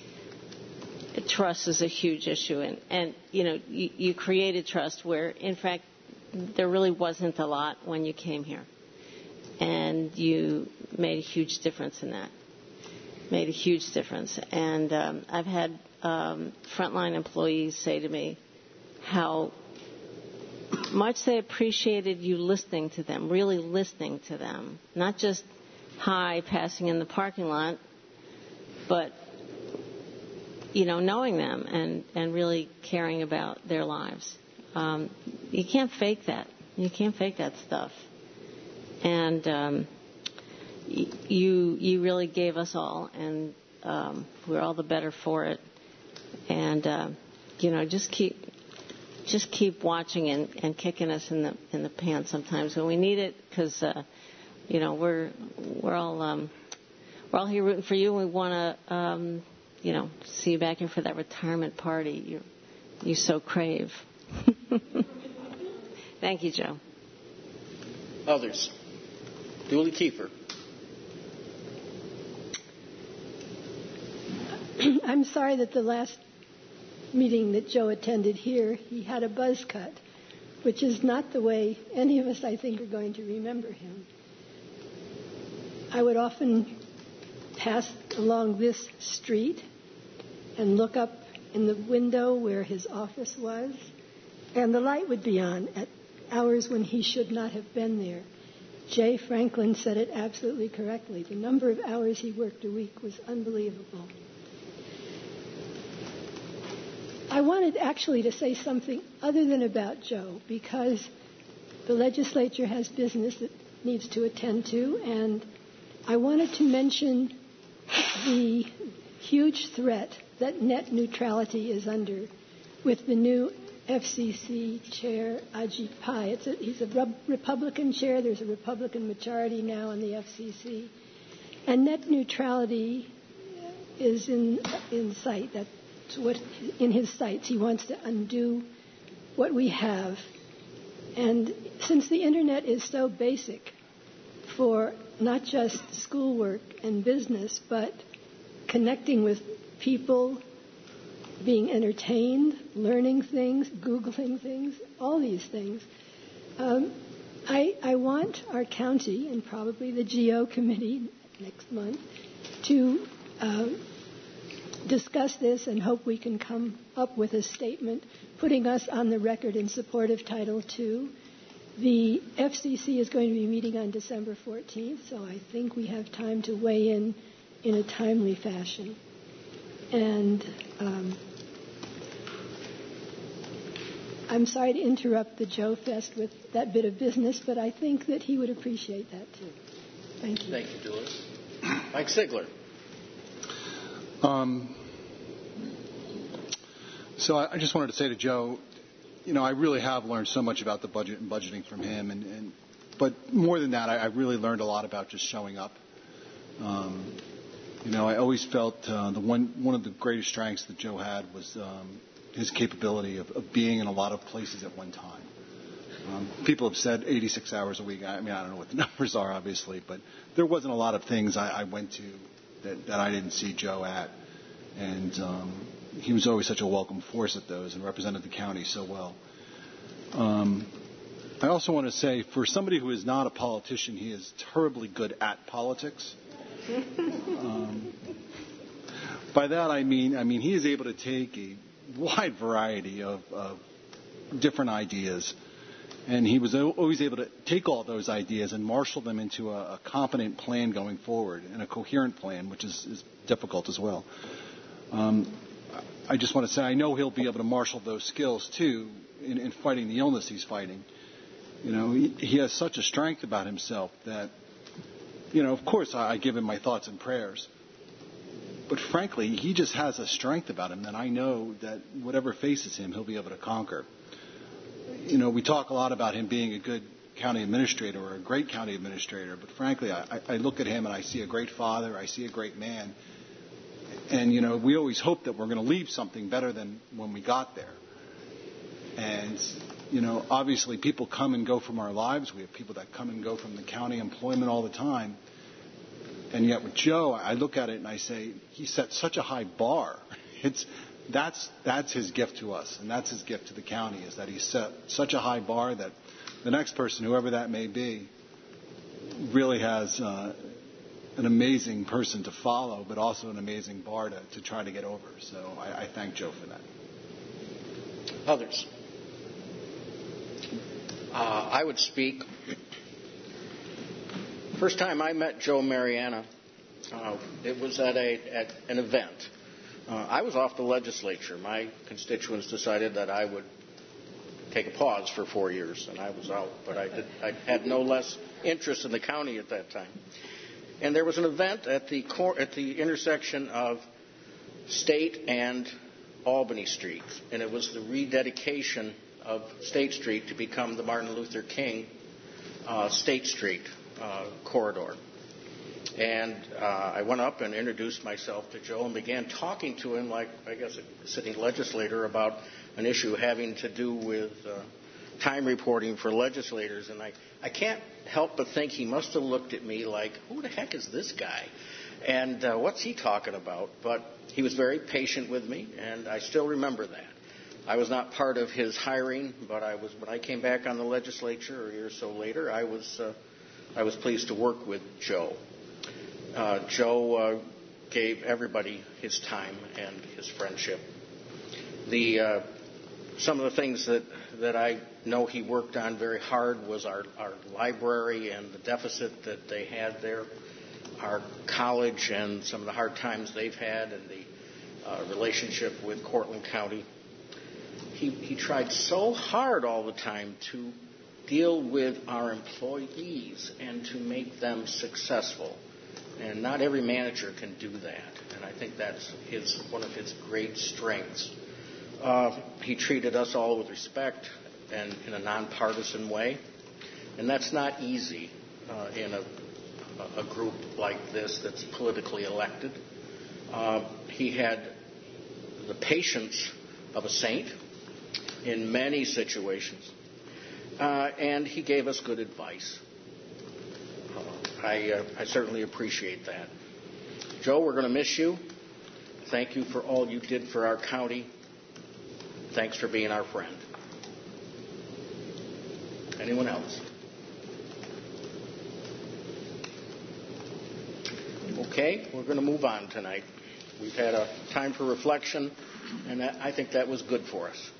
Trust is a huge issue, and, and you know, you, you created trust where, in fact, there really wasn't a lot when you came here, and you made a huge difference in that. Made a huge difference, and um, I've had um, frontline employees say to me how much they appreciated you listening to them, really listening to them, not just hi, passing in the parking lot, but you know, knowing them and, and really caring about their lives. Um, you can't fake that. You can't fake that stuff. And um, y- you you really gave us all, and um, we're all the better for it. And uh, you know, just keep just keep watching and, and kicking us in the in the pants sometimes when we need it, because uh, you know we're we're all um, we're all here rooting for you, and we want to. Um, you know, see you back here for that retirement party you you so crave. Thank you, Joe. Others. Julie Kiefer. I'm sorry that the last meeting that Joe attended here, he had a buzz cut, which is not the way any of us, I think, are going to remember him. I would often pass along this street and look up in the window where his office was, and the light would be on at hours when he should not have been there. Jay Franklin said it absolutely correctly. The number of hours he worked a week was unbelievable. I wanted actually to say something other than about Joe, because the legislature has business it needs to attend to, and I wanted to mention the huge threat that net neutrality is under with the new F C C chair, Ajit Pai. It's a, he's a Republican chair. There's a Republican majority now in the F C C. And net neutrality is in, in sight. That's what, in his sights. He wants to undo what we have. And since the Internet is so basic for not just schoolwork and business, but connecting with people, being entertained, learning things, Googling things, all these things. Um, I, I want our county and probably the G O committee next month to uh, discuss this and hope we can come up with a statement putting us on the record in support of Title two. The F C C is going to be meeting on December fourteenth, so I think we have time to weigh in in a timely fashion. And um, I'm sorry to interrupt the Joe Fest with that bit of business, but I think that he would appreciate that too. Thank you. Thank you, Julie. Mike Sigler. Um, so I, I just wanted to say to Joe, you know, I really have learned so much about the budget and budgeting from him, and, and but more than that, I, I really learned a lot about just showing up. Um, you know, I always felt uh, the one one of the greatest strengths that Joe had was um, his capability of, of being in a lot of places at one time. Um, people have said eighty-six hours a week. I mean, I don't know what the numbers are, obviously, but there wasn't a lot of things I, I went to that, that I didn't see Joe at. And um, he was always such a welcome force at those and represented the county so well. Um, I also want to say, for somebody who is not a politician, he is terribly good at politics. Um, by that I mean, I mean he is able to take a wide variety of, of different ideas, and he was always able to take all those ideas and marshal them into a, a competent plan going forward, and a coherent plan, which is, is difficult as well. Um, I just want to say I know he'll be able to marshal those skills too in, in fighting the illness he's fighting. You know, he, he has such a strength about himself that, you know, of course I, I give him my thoughts and prayers. But frankly, he just has a strength about him that I know that whatever faces him, he'll be able to conquer. You know, we talk a lot about him being a good county administrator or a great county administrator, but frankly, I, I look at him and I see a great father, I see a great man. And, you know, we always hope that we're going to leave something better than when we got there. And, you know, obviously people come and go from our lives. We have people that come and go from the county employment all the time. And yet with Joe, I look at it and I say, he set such a high bar. It's that's that's his gift to us, and that's his gift to the county, is that he set such a high bar that the next person, whoever that may be, really has uh, an amazing person to follow, but also an amazing bar to, to try to get over. So I, I thank Joe for that. Others? Uh, I would speak. First time I met Joe Mariana, uh, it was at, a, at an event. Uh, I was off the legislature. My constituents decided that I would take a pause for four years, and I was out. But I, did, I had no less interest in the county at that time. And there was an event at the cor- at the intersection of State and Albany Street, and it was the rededication of State Street to become the Martin Luther King uh, State Street uh, corridor. And uh, I went up and introduced myself to Joe and began talking to him like, I guess, a sitting legislator about an issue having to do with uh, time reporting for legislators. And I, I can't help but think he must have looked at me like, who the heck is this guy? And uh, what's he talking about? But he was very patient with me, and I still remember that. I was not part of his hiring, but I was when I came back on the legislature a year or so later, I was uh, I was pleased to work with Joe. Uh, Joe uh, gave everybody his time and his friendship. The uh, some of the things that, that I know he worked on very hard was our, our library and the deficit that they had there, our college and some of the hard times they've had, and the uh, relationship with Cortland County. He, he tried so hard all the time to deal with our employees and to make them successful. And not every manager can do that. And I think that's his, one of his great strengths. Uh, he treated us all with respect and in a nonpartisan way. And that's not easy uh, in a, a group like this that's politically elected. Uh, he had the patience of a saint in many situations. Uh, and he gave us good advice. I, uh, I certainly appreciate that. Joe, we're going to miss you. Thank you for all you did for our county. Thanks for being our friend. Anyone else? Okay, we're going to move on tonight. We've had a time for reflection, and that, I think that was good for us.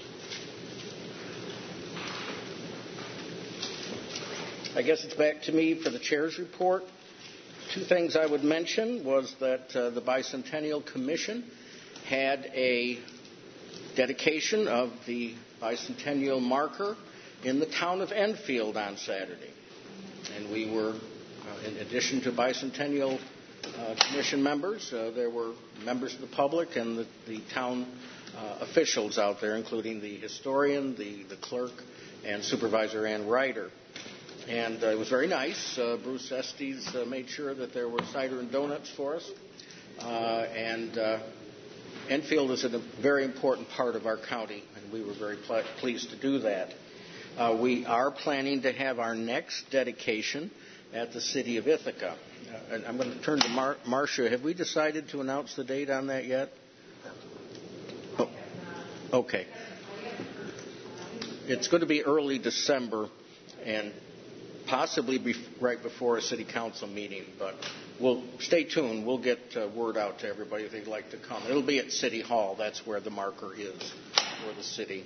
I guess it's back to me for the chair's report. Two things I would mention was that uh, the Bicentennial Commission had a dedication of the bicentennial marker in the town of Enfield on Saturday. And we were, uh, in addition to Bicentennial uh, Commission members, uh, there were members of the public and the, the town uh, officials out there, including the historian, the, the clerk, and Supervisor Ann Ryder. And uh, it was very nice. Uh, Bruce Estes uh, made sure that there were cider and donuts for us. Uh, and uh, Enfield is a very important part of our county, and we were very pl- pleased to do that. Uh, we are planning to have our next dedication at the city of Ithaca. Uh, and I'm going to turn to Mar- Marcia. Have we decided to announce the date on that yet? Oh, okay. it's going to be early December and possibly be right before a city council meeting. But we'll stay tuned. We'll get uh, word out to everybody if they'd like to come. It'll be at City Hall. That's where the marker is for the city.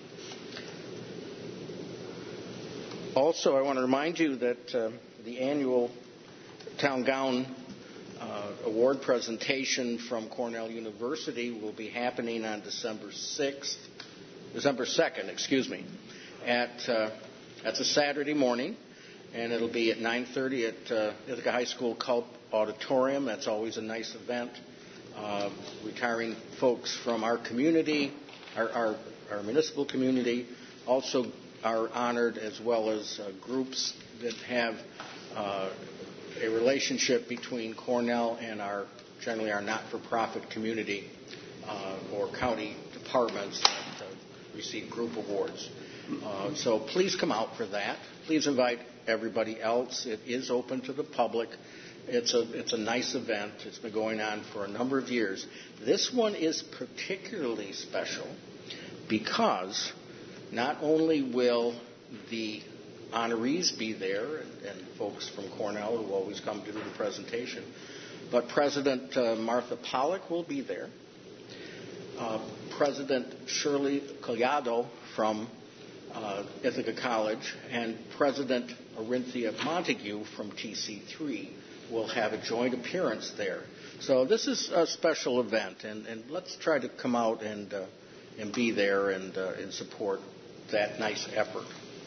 Also, I want to remind you that uh, the annual Town Gown uh, award presentation from Cornell University will be happening on December sixth, December second, excuse me, at uh, that's a Saturday morning, and it'll be at nine thirty at uh, Ithaca High School Culp Auditorium. That's always a nice event. Uh, retiring folks from our community, our, our, our municipal community, also are honored, as well as uh, groups that have uh, a relationship between Cornell and our generally our not-for-profit community uh, or county departments that uh, receive group awards. Uh, so please come out for that. Please invite everybody else. It is open to the public. It's a it's a nice event. It's been going on for a number of years. This one is particularly special because not only will the honorees be there and, and folks from Cornell who always come to do the presentation, but President uh, Martha Pollack will be there. Uh, President Shirley Collado from uh, Ithaca College and President Orinthia Montague from T C three will have a joint appearance there. So this is a special event, and, and let's try to come out and uh, and be there and, uh, and support that nice effort.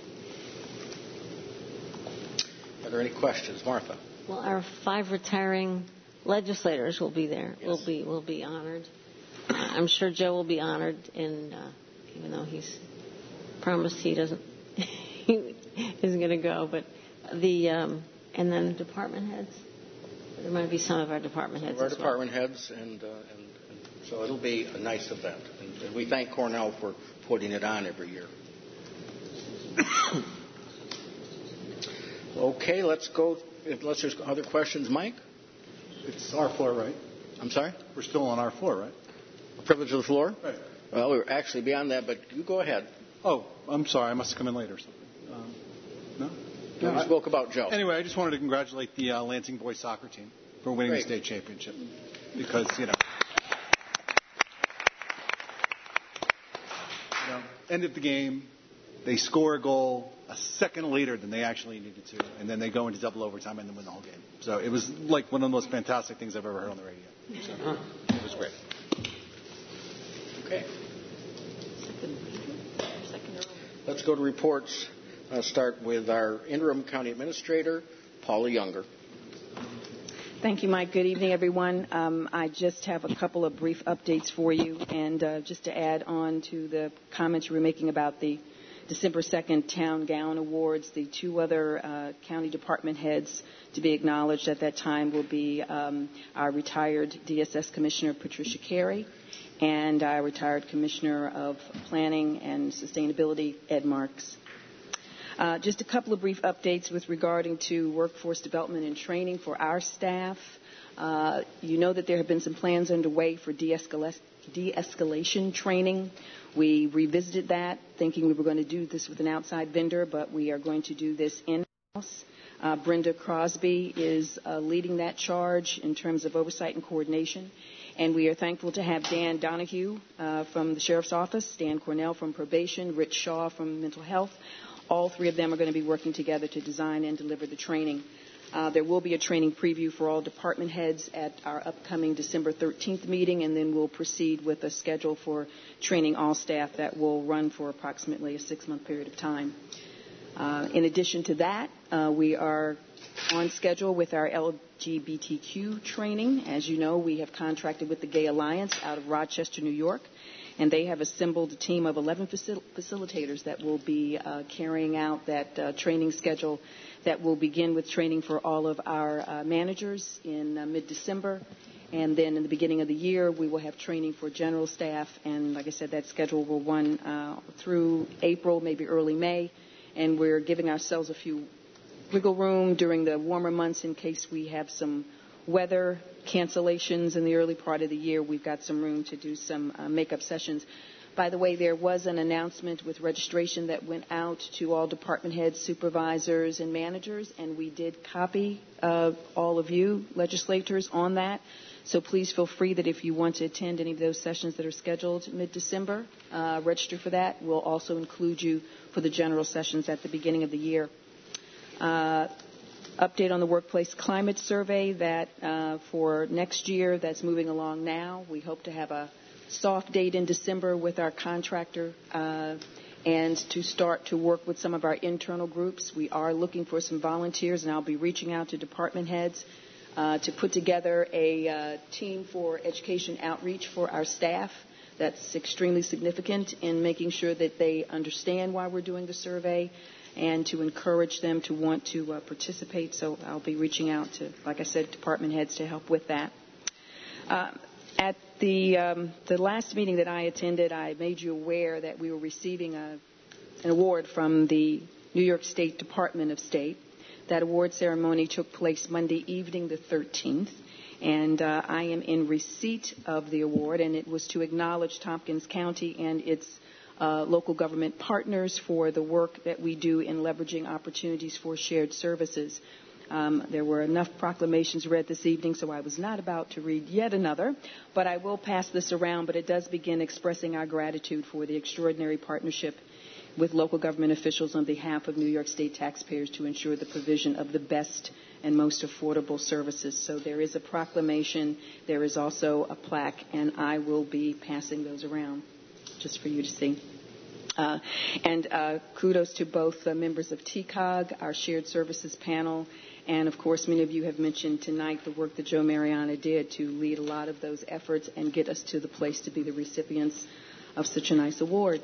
Are there any questions, Martha? Well, our five retiring legislators will be there. Yes. Will be will be honored. Uh, I'm sure Joe will be honored, in uh, even though he's promised he doesn't he isn't going to go. But the um, and then department heads. There might be some of our department heads. Our as department well. heads, and, uh, and, and so it'll be a nice event, and, and we thank Cornell for putting it on every year. Okay, let's go. Unless there's other questions, Mike? It's our floor, right? I'm sorry? We're still on our floor, right? Privilege of the floor? Right. Well, we're actually beyond that, but you go ahead. Oh, I'm sorry. I must have come in late or something. Um, no? No, we I, spoke about Joe. Anyway, I just wanted to congratulate the uh, Lansing boys soccer team for winning Great. the state championship. Because, you know, you know, end of the game, they score a goal a second later than they actually needed to, and then they go into double overtime and then win the whole game. So it was like one of the most fantastic things I've ever heard on the radio. So it was great. Okay. Let's go to reports. I'll start with our interim county administrator, Paula Younger. Thank you, Mike. Good evening, everyone. Um, I just have a couple of brief updates for you, and uh, just to add on to the comments you were making about the December second Town Gown Awards, the two other uh, county department heads to be acknowledged at that time will be um, our retired D S S Commissioner, Patricia Carey, and our retired Commissioner of Planning and Sustainability, Ed Marks. Uh, just a couple of brief updates with regarding to workforce development and training for our staff. Uh, you know that there have been some plans underway for de-escalation, de-escalation training. We revisited that, thinking we were going to do this with an outside vendor, but we are going to do this in-house. Uh, Brenda Crosby is uh, leading that charge in terms of oversight and coordination. And we are thankful to have Dan Donahue uh, from the Sheriff's Office, Dan Cornell from Probation, Rich Shaw from Mental Health. All three of them are going to be working together to design and deliver the training. Uh, there will be a training preview for all department heads at our upcoming December thirteenth meeting, and then we'll proceed with a schedule for training all staff that will run for approximately a six-month period of time. Uh, in addition to that, uh, we are on schedule with our L G B T Q training. As you know, we have contracted with the Gay Alliance out of Rochester, New York, and they have assembled a team of eleven facil- facilitators that will be uh, carrying out that uh, training schedule that will begin with training for all of our uh, managers in uh, mid-December. And then in the beginning of the year, we will have training for general staff. And like I said, that schedule will run uh, through April, maybe early May. And we're giving ourselves a few wiggle room during the warmer months in case we have some weather cancellations in the early part of the year. We've got some room to do some uh, makeup sessions. By the way, there was an announcement with registration that went out to all department heads, supervisors, and managers, and we did copy uh, all of you legislators on that. So please feel free that if you want to attend any of those sessions that are scheduled mid-December, uh, register for that. We'll also include you for the general sessions at the beginning of the year. Uh, update on the workplace climate survey that uh, for next year, that's moving along now. We hope to have a soft date in December with our contractor uh, and to start to work with some of our internal groups. We are looking for some volunteers, and I'll be reaching out to department heads uh, to put together a uh, team for education outreach for our staff. That's extremely significant in making sure that they understand why we're doing the survey and to encourage them to want to uh, participate. So I'll be reaching out to, like I said, department heads to help with that. Uh, At the, um, the last meeting that I attended, I made you aware that we were receiving a, an award from the New York State Department of State. That award ceremony took place Monday evening, the thirteenth, and uh, I am in receipt of the award, and it was to acknowledge Tompkins County and its uh, local government partners for the work that we do in leveraging opportunities for shared services. Um, there were enough proclamations read this evening, so I was not about to read yet another, but I will pass this around. But it does begin expressing our gratitude for the extraordinary partnership with local government officials on behalf of New York State taxpayers to ensure the provision of the best and most affordable services. So there is a proclamation, there is also a plaque, and I will be passing those around just for you to see. Uh, and uh, kudos to both uh, members of T C O G, our shared services panel, and, of course, many of you have mentioned tonight the work that Joe Mariana did to lead a lot of those efforts and get us to the place to be the recipients of such a nice award.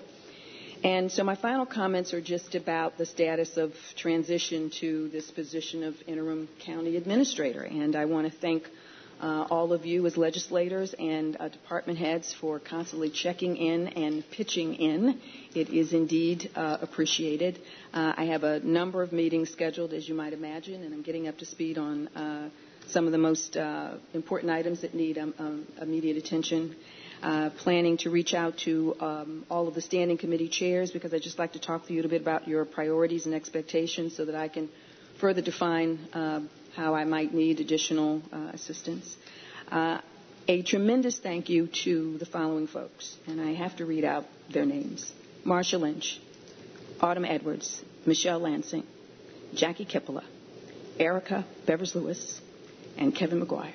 And so my final comments are just about the status of transition to this position of interim county administrator. And I want to thank uh, all of you as legislators and uh, department heads for constantly checking in and pitching in. It is indeed uh, appreciated. Uh, I have a number of meetings scheduled, as you might imagine, and I'm getting up to speed on uh, some of the most uh, important items that need um, um, immediate attention. Uh, planning to reach out to um, all of the standing committee chairs because I'd just like to talk to you a little bit about your priorities and expectations so that I can further define uh, how I might need additional uh, assistance. Uh, a tremendous thank you to the following folks, and I have to read out their names. Marsha Lynch, Autumn Edwards, Michelle Lansing, Jackie Kippola, Erica Bevers-Lewis, and Kevin McGuire.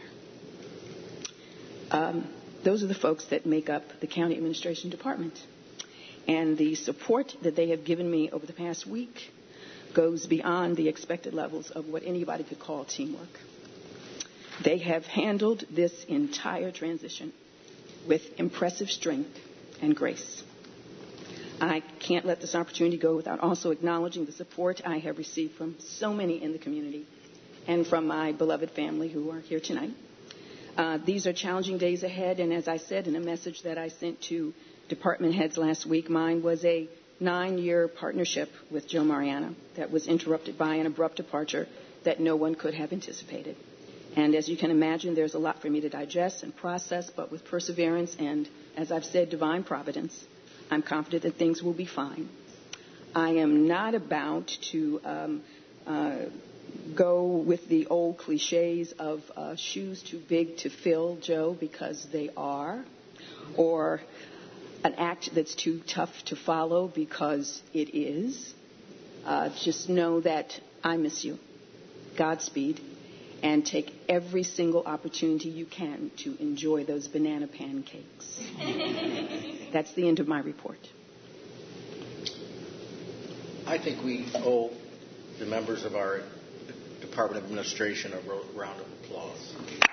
Um, Those are the folks that make up the County Administration Department. And the support that they have given me over the past week goes beyond the expected levels of what anybody could call teamwork. They have handled this entire transition with impressive strength and grace. I can't let this opportunity go without also acknowledging the support I have received from so many in the community and from my beloved family who are here tonight. Uh, these are challenging days ahead, and as I said in a message that I sent to department heads last week, mine was a nine-year partnership with Joe Mariana that was interrupted by an abrupt departure that no one could have anticipated. And as you can imagine, there's a lot for me to digest and process, but with perseverance and, as I've said, divine providence, I'm confident that things will be fine. I am not about to um, uh, go with the old cliches of uh, shoes too big to fill, Joe, because they are, or an act that's too tough to follow because it is. Uh, just know that I miss you. Godspeed, and take every single opportunity you can to enjoy those banana pancakes. That's the end of my report. I think we owe the members of our Department of Administration a round of applause.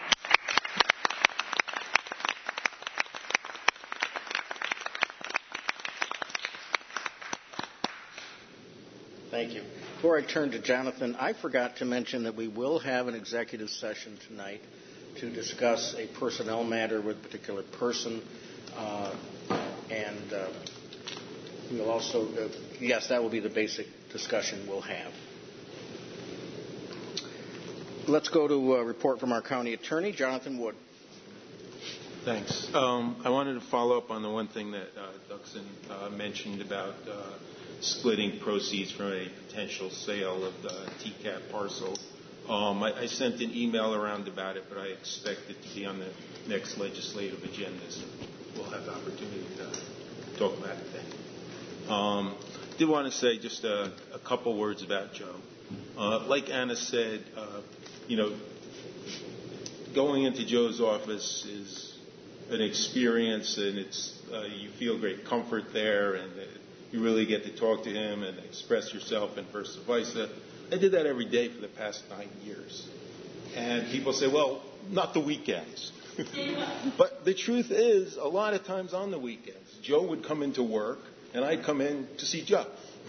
Thank you. Before I turn to Jonathan, I forgot to mention that we will have an executive session tonight to discuss a personnel matter with a particular person. Uh, and uh, we'll also, uh, yes, that will be the basic discussion we'll have. Let's go to a report from our county attorney, Jonathan Wood. Thanks. Um, I wanted to follow up on the one thing that uh, Duxon uh, mentioned about uh, splitting proceeds from a potential sale of the T C A P parcel. Um, I, I sent an email around about it, but I expect it to be on the next legislative agenda, so we'll have the opportunity to talk about it then. Um, did want to say just a, a couple words about Joe. Uh, like Anna said, uh, you know, going into Joe's office is an experience, and it's uh, you feel great comfort there, and uh, you really get to talk to him and express yourself and vice versa. I did that every day for the past nine years. And people say, well, not the weekends. But the truth is, a lot of times on the weekends, Joe would come into work, and I'd come in to see Joe.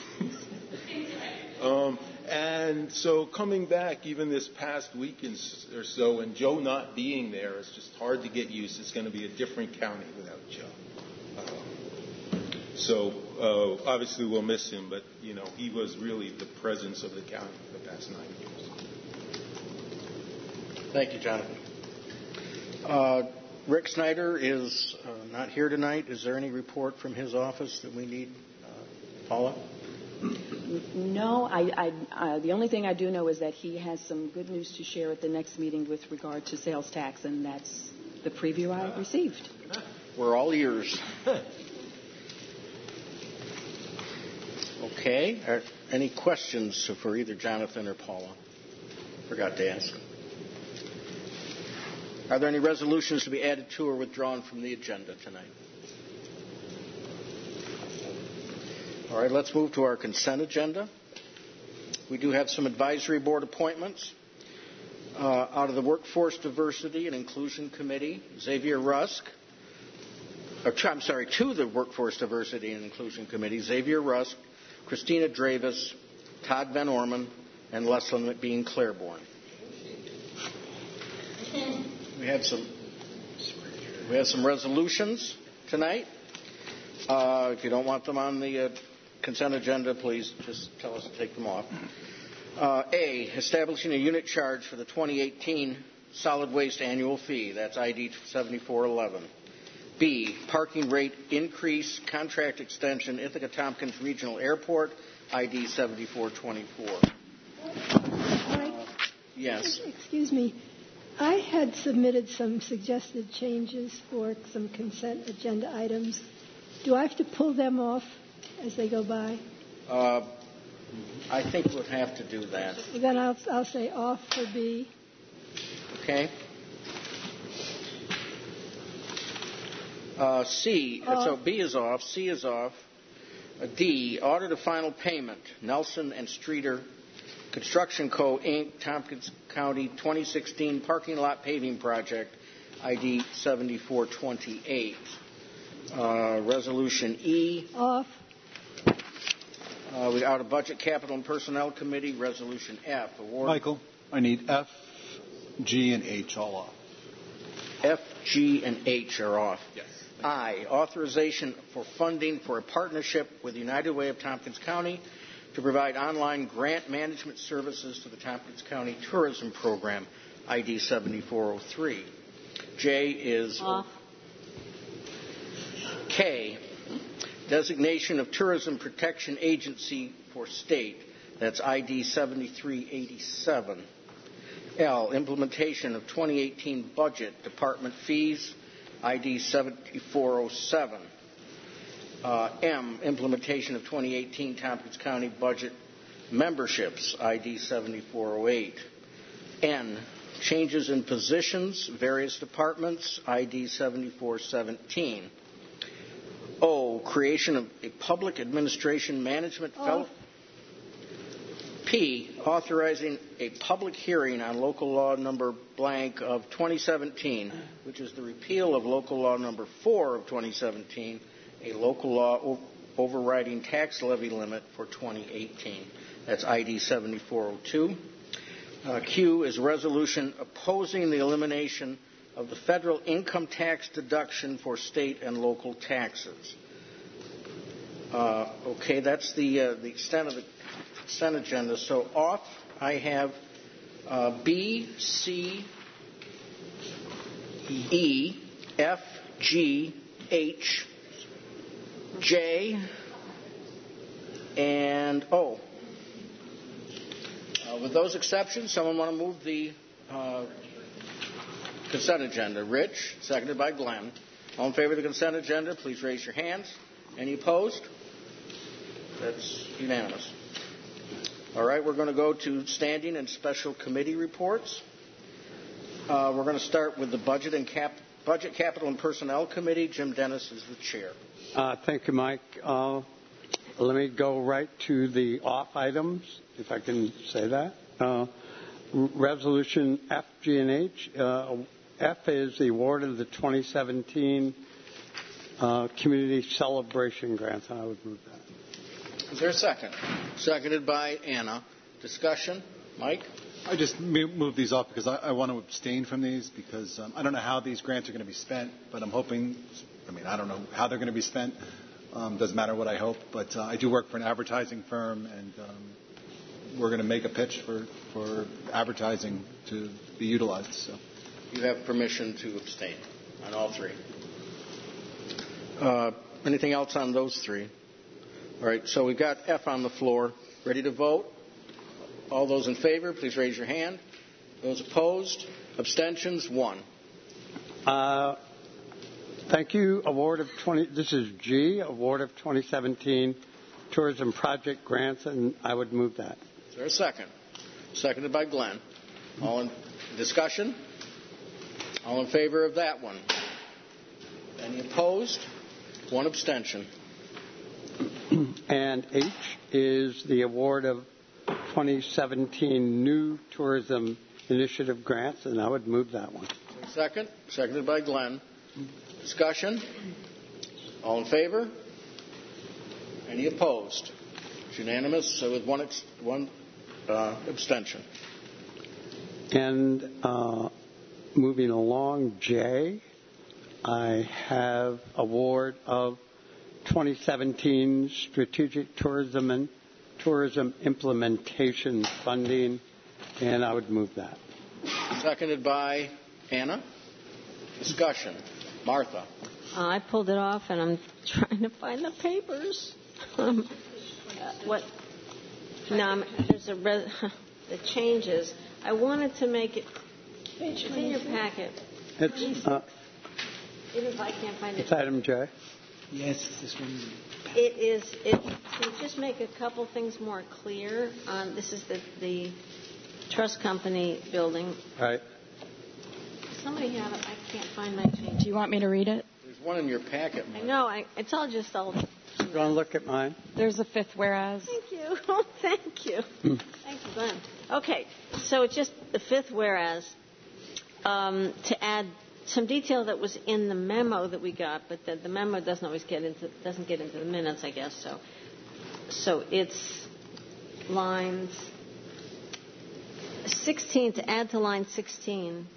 um, and so coming back, even this past weekend or so, and Joe not being there, it's just hard to get used. It's going to be a different county without Joe. Um, so uh, obviously we'll miss him, but you know he was really the presence of the county for the past nine years. Thank you, Jonathan. Uh, Rick Snyder is uh, not here tonight. Is there any report from his office that we need? Uh, Paula? No, I, I, uh, the only thing I do know is that he has some good news to share at the next meeting with regard to sales tax, and that's the preview I received. We're all ears. Okay. Are any questions for either Jonathan or Paula? Forgot to ask. Are there any resolutions to be added to or withdrawn from the agenda tonight? All right, let's move to our consent agenda. We do have some advisory board appointments. Uh, out of the Workforce Diversity and Inclusion Committee, Xavier Rusk. Or, I'm sorry, to the Workforce Diversity and Inclusion Committee, Xavier Rusk, Christina Dravis, Todd Van Orman, and Leslie McBean Claiborne. We have some we have some resolutions tonight. Uh, if you don't want them on the uh, consent agenda, please just tell us to take them off. Uh, A, establishing a unit charge for the twenty eighteen solid waste annual fee. That's I D seventy-four eleven. B, parking rate increase contract extension Ithaca Tompkins Regional Airport, I D seventy-four twenty-four. Uh, yes. Excuse me. I had submitted some suggested changes for some consent agenda items. Do I have to pull them off as they go by? Uh, I think we'll have to do that. Well, then I'll, I'll say off for B. Okay. Uh, C, off. So B is off, C is off. Uh, D, order to final payment, Nelson and Streeter Construction Co., Incorporated, Tompkins County twenty sixteen Parking Lot Paving Project, I D seventy-four twenty-eight. Uh, resolution E. Off. Uh, we out of Budget, Capital, and Personnel Committee, Resolution F. Award. Michael, I need F, G, and H all off. F, G, and H are off. Yes. I, authorization for funding for a partnership with the United Way of Tompkins County to provide online grant management services to the Tompkins County Tourism Program, I D seventy-four oh three. J is off. K, designation of Tourism Protection Agency for state. That's I D seventy-three eighty-seven. L, implementation of twenty eighteen budget department fees, I D seventy-four oh seven. Uh, M, implementation of twenty eighteen Tompkins County budget memberships, I D seventy-four oh eight. N, changes in positions, various departments, I D seventy-four seventeen. O, creation of a public administration management oh. fellow. P, authorizing a public hearing on local law number blank of twenty seventeen, which is the repeal of local law number four of twenty seventeen, a local law o- overriding tax levy limit for twenty eighteen. That's I D seventy-four oh two. Uh, Q is resolution opposing the elimination of the federal income tax deduction for state and local taxes. Uh, okay, that's the uh, the extent of the consent agenda. So off, I have uh, B, C, E, F, G, H, J, and O. Uh, with those exceptions, someone want to move the uh, consent agenda? Rich, seconded by Glenn. All in favor of the consent agenda, please raise your hands. Any opposed? That's unanimous. All right, we're going to go to standing and special committee reports. Uh, we're going to start with the Budget and Cap- Budget, Capital, and Personnel Committee. Jim Dennis is the chair. Uh, thank you, Mike. Uh, let me go right to the off items, if I can say that. Uh, resolution F, G, and H. Uh, F is the award of the twenty seventeen uh, Community Celebration Grants, and I would move that. Is there a second? Seconded by Anna. Discussion? Mike? I just move these off because I, I want to abstain from these because um, I don't know how these grants are going to be spent, but I'm hoping, I mean, I don't know how they're going to be spent. Um, doesn't matter what I hope, but uh, I do work for an advertising firm, and um, we're going to make a pitch for, for advertising to be utilized. So. You have permission to abstain on all three. Uh, anything else on those three? All right, so we've got F on the floor. Ready to vote? All those in favor, please raise your hand. Those opposed? Abstentions? One. Uh, thank you. Award of twenty. This is G. Award of twenty seventeen Tourism Project Grants, and I would move that. Is there a second? Seconded by Glenn. All in discussion? All in favor of that one? Any opposed? One abstention. And H is the award of twenty seventeen New Tourism Initiative Grants, and I would move that one. Second. Seconded by Glenn. Discussion? All in favor? Any opposed? It's unanimous, so with one, ex- one uh, abstention. And uh, moving along, J, I have award of twenty seventeen Strategic Tourism and Tourism Implementation Funding, and I would move that. Seconded by Anna. Discussion. Martha. Uh, I pulled it off, and I'm trying to find the papers. Um, uh, what? No, I'm, there's a res- the changes. I wanted to make it. It's in your packet. It's, uh, Even if I can't find it. it's item J. Yes, this one. It is. It to just make a couple things more clear. Um, this is the the trust company building. Right. Somebody have it. I can't find my change. Do you want me to read it? There's one in your packet. I know. I, it's all just all. You want to look at mine? There's a fifth whereas. Thank you. Oh, thank you. Thank you, Glenn. Okay, so it's just the fifth whereas um, to add some detail that was in the memo that we got, but the, the memo doesn't always get into doesn't get into the minutes, I guess. So, so it's lines sixteen to add to line sixteen.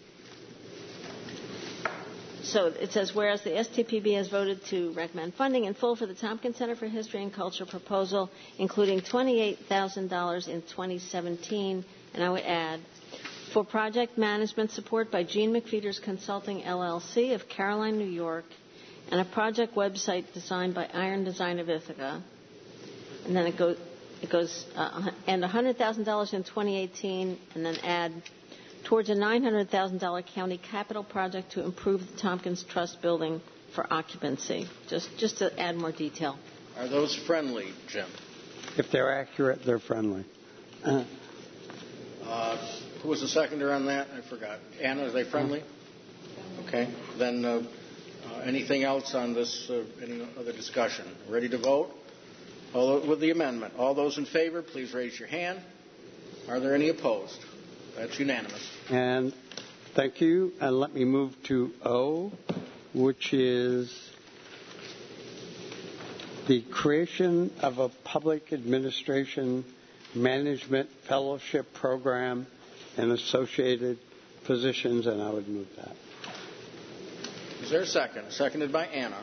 So it says, whereas the S T P B has voted to recommend funding in full for the Tompkins Center for History and Culture proposal, including twenty-eight thousand dollars in twenty seventeen, and I would add, for project management support by Gene McFeeters Consulting, L L C of Caroline, New York, and a project website designed by Iron Design of Ithaca. And then it goes, it goes uh, and one hundred thousand dollars in twenty eighteen, and then add towards a nine hundred thousand dollars county capital project to improve the Tompkins Trust building for occupancy. Just, just to add more detail. Are those friendly, Jim? If they're accurate, they're friendly. Uh, uh, who was the seconder on that? I forgot. Anna, are they friendly? Okay. Then uh, uh, anything else on this? Uh, any other discussion? Ready to vote? All, with the amendment. All those in favor, please raise your hand. Are there any opposed? That's unanimous. And thank you. And let me move to O, which is the creation of a public administration management fellowship program and associated positions, and I would move that. Is there a second? Seconded by Anna.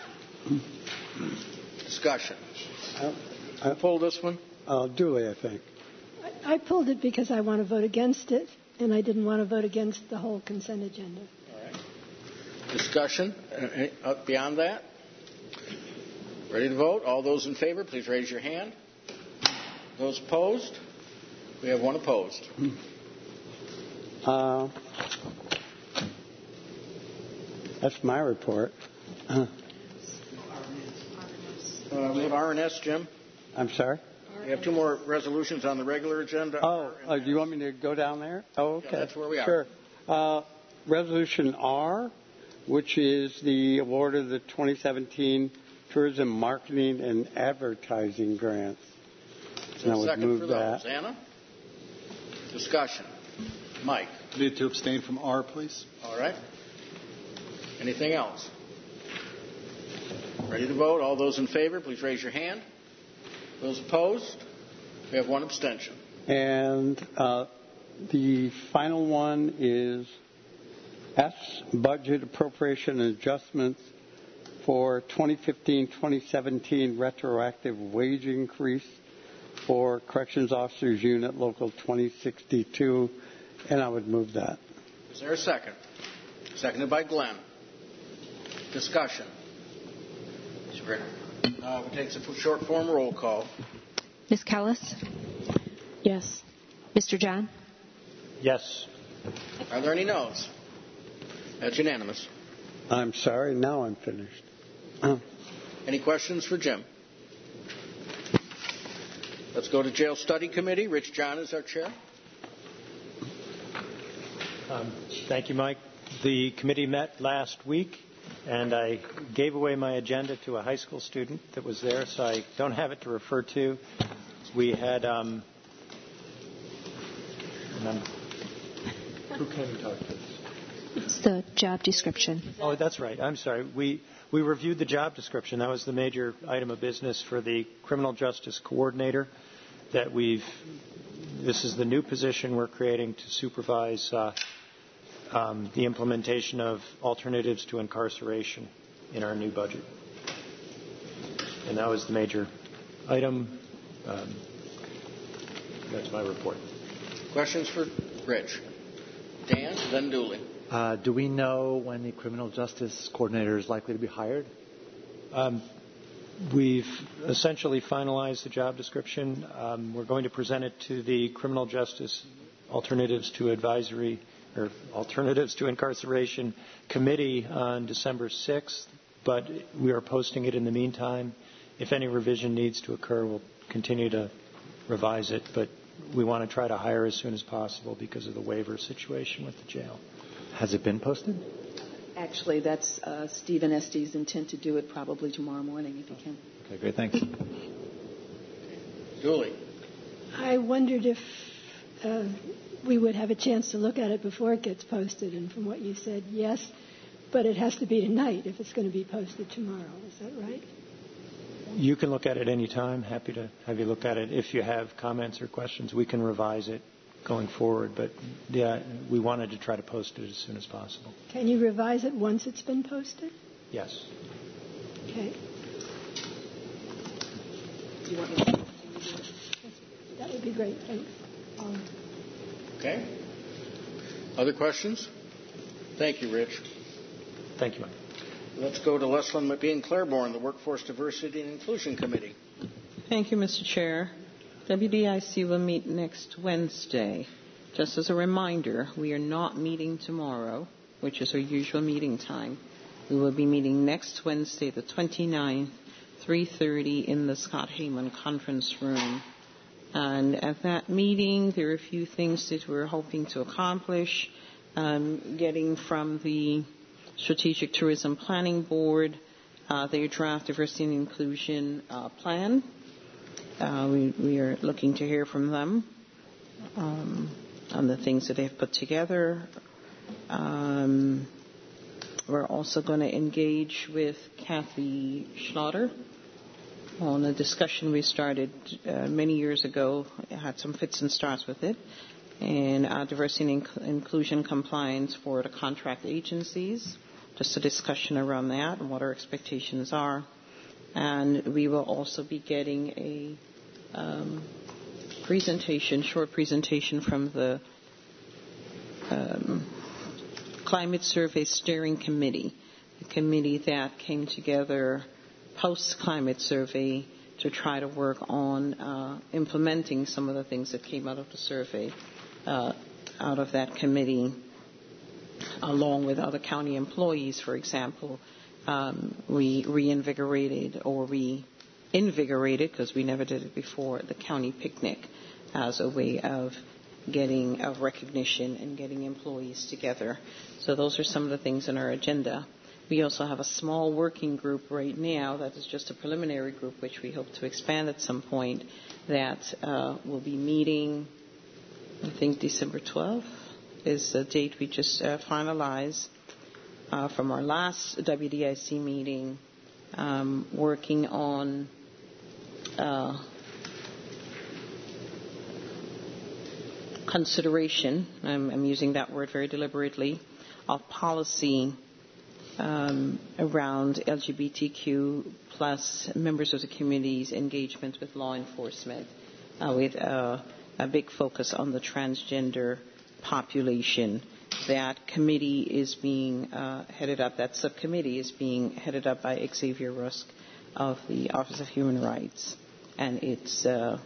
Discussion. I, I pull this one? Uh, duly, I think. I pulled it because I want to vote against it, and I didn't want to vote against the whole consent agenda. All right. Discussion uh, beyond that? Ready to vote? All those in favor, please raise your hand. Those opposed? We have one opposed. Uh, that's my report. Uh, uh, we have R and S, Jim. I'm sorry? We have two more resolutions on the regular agenda. Oh, uh, do you want me to go down there? Oh, okay. Yeah, that's where we are. Sure. Uh, Resolution R, which is the award of the twenty seventeen Tourism Marketing and Advertising Grants. And I would second move for that. those. Anna? Discussion. Mike? Need to abstain from R, please. All right. Anything else? Ready to vote? All those in favor, please raise your hand. Those opposed? We have one abstention. And uh, the final one is S, Budget Appropriation and Adjustments for twenty fifteen twenty seventeen Retroactive Wage Increase for Corrections Officers Unit Local twenty sixty-two, and I would move that. Is there a second? Seconded by Glenn. Discussion. Uh, we take a short form roll call. Miz Callis? Yes. Mister John? Yes. Are there any noes? That's unanimous. I'm sorry. Now I'm finished. Any questions for Jim? Let's go to Jail Study Committee. Rich John is our chair. Um, thank you, Mike. The committee met last week, and I gave away my agenda to a high school student that was there, so I don't have it to refer to. We had... Um, remember, who came to talk to us? It's the job description. Oh, that's right. I'm sorry. We we reviewed the job description. That was the major item of business for the criminal justice coordinator. That we've. This is the new position we're creating to supervise uh, um, the implementation of alternatives to incarceration in our new budget. And that was the major item. Um, that's my report. Questions for Rich? Dan, then Dooley. Uh, do we know when the criminal justice coordinator is likely to be hired? Um, we've essentially finalized the job description. Um, we're going to present it to the Criminal Justice Alternatives to Advisory or Alternatives to Incarceration Committee on December sixth, but we are posting it in the meantime. If any revision needs to occur, we'll continue to revise it, but we want to try to hire as soon as possible because of the waiver situation with the jail. Has it been posted? Actually, that's uh, Stephen Estes' intent to do it probably tomorrow morning if he can. Okay, great. Thanks. Julie. I wondered if uh, we would have a chance to look at it before it gets posted. And from what you said, yes, but it has to be tonight if it's going to be posted tomorrow. Is that right? You can look at it any time. Happy to have you look at it. If you have comments or questions, we can revise it going forward. But yeah, we wanted to try to post it as soon as possible. Can you revise it once it's been posted? Yes. Okay. You want me to That would be great. Thanks. Um, Okay. Other questions? Thank you, Rich. Thank you, Mike. Let's go to Leslyn McBean Claiborne, the Workforce Diversity and Inclusion Committee. Thank you, Mister Chair. W D I C will meet next Wednesday. Just as a reminder, we are not meeting tomorrow, which is our usual meeting time. We will be meeting next Wednesday, the twenty-ninth, three thirty in the Scott Heyman Conference Room. And at that meeting, there are a few things that we're hoping to accomplish, um, getting from the Strategic Tourism Planning Board uh, their draft diversity and inclusion uh, plan. Uh, we, we are looking to hear from them um, on the things that they've put together. Um, we're also going to engage with Kathy Schlaughter on a discussion we started uh, many years ago. It had some fits and starts with it. And uh, diversity and inc- inclusion compliance for the contract agencies. Just a discussion around that and what our expectations are. And we will also be getting a um, presentation, short presentation from the um, Climate Survey Steering Committee a committee that came together post-climate survey to try to work on uh, implementing some of the things that came out of the survey, uh, out of that committee, along with other county employees, for example. Um, we reinvigorated or reinvigorated, because we never did it before, the county picnic as a way of getting of recognition and getting employees together. So those are some of the things in our agenda. We also have a small working group right now that is just a preliminary group, which we hope to expand at some point, that uh, will be meeting, I think December twelfth is the date we just uh, finalized uh, from our last W D I C meeting, um, working on uh, consideration, I'm, I'm using that word very deliberately, of policy Um, around L G B T Q plus members of the community's engagement with law enforcement, uh, with uh, a big focus on the transgender population. That committee is being uh, headed up, that subcommittee is being headed up by Xavier Rusk of the Office of Human Rights. And it's uh,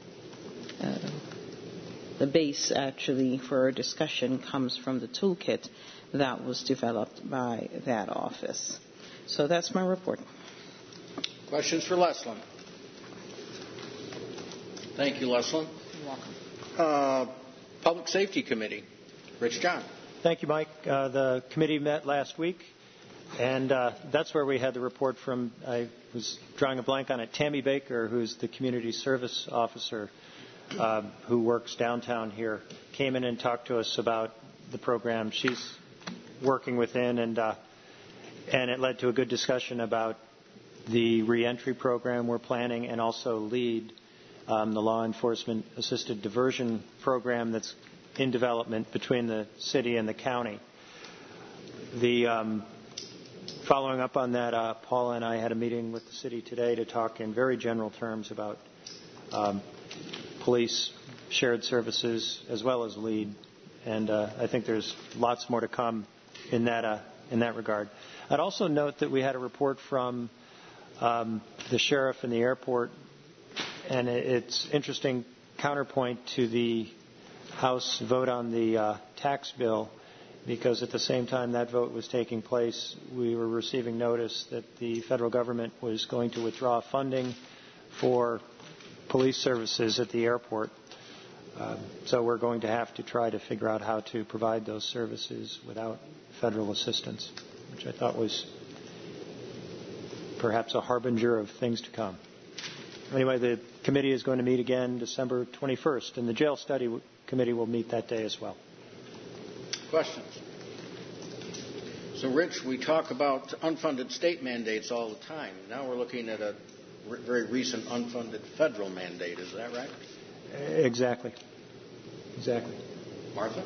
uh, the base, actually, for our discussion comes from the toolkit that was developed by that office. So that's my report. Questions for Leslyn? Thank you, Leslyn. You're welcome. Uh, Public Safety Committee. Rich John. Thank you, Mike. Uh, the committee met last week, and uh, that's where we had the report from. I was drawing a blank on it. Tammy Baker, who's the community service officer uh, who works downtown here, came in and talked to us about the program she's working within, and uh, and it led to a good discussion about the reentry program we're planning, and also LEAD, um, the Law Enforcement Assisted Diversion program that's in development between the city and the county. The um, following up on that, uh, Paula and I had a meeting with the city today to talk in very general terms about um, police, shared services, as well as LEAD, and uh, I think there's lots more to come in that uh, in that regard. I'd also note that we had a report from um, the sheriff in the airport, and it's interesting counterpoint to the House vote on the uh, tax bill, because at the same time that vote was taking place, we were receiving notice that the federal government was going to withdraw funding for police services at the airport. Uh, so we're going to have to try to figure out how to provide those services without federal assistance, which I thought was perhaps a harbinger of things to come. Anyway, the committee is going to meet again December twenty-first, and the jail study committee will meet that day as well. Questions? So, Rich, we talk about unfunded state mandates all the time. Now we're looking at a re- very recent unfunded federal mandate. Is that right? Exactly. Exactly. Martha?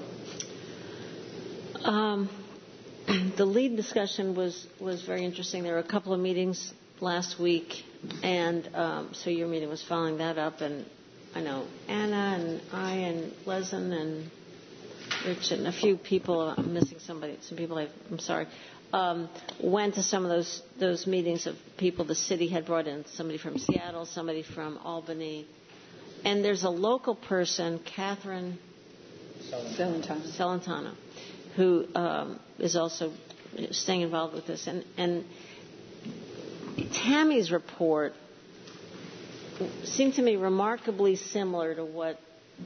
Um, the LEAD discussion was, was very interesting. There were a couple of meetings last week, and um, so your meeting was following that up. And I know Anna and I and Leslyn and Rich and a few people, I'm missing somebody, some people, I, I'm sorry, um, went to some of those, those meetings of people the city had brought in, somebody from Seattle, somebody from Albany. And there's a local person, Catherine Celentano, Celentano who um, is also staying involved with this. And, and Tammy's report seemed to me remarkably similar to what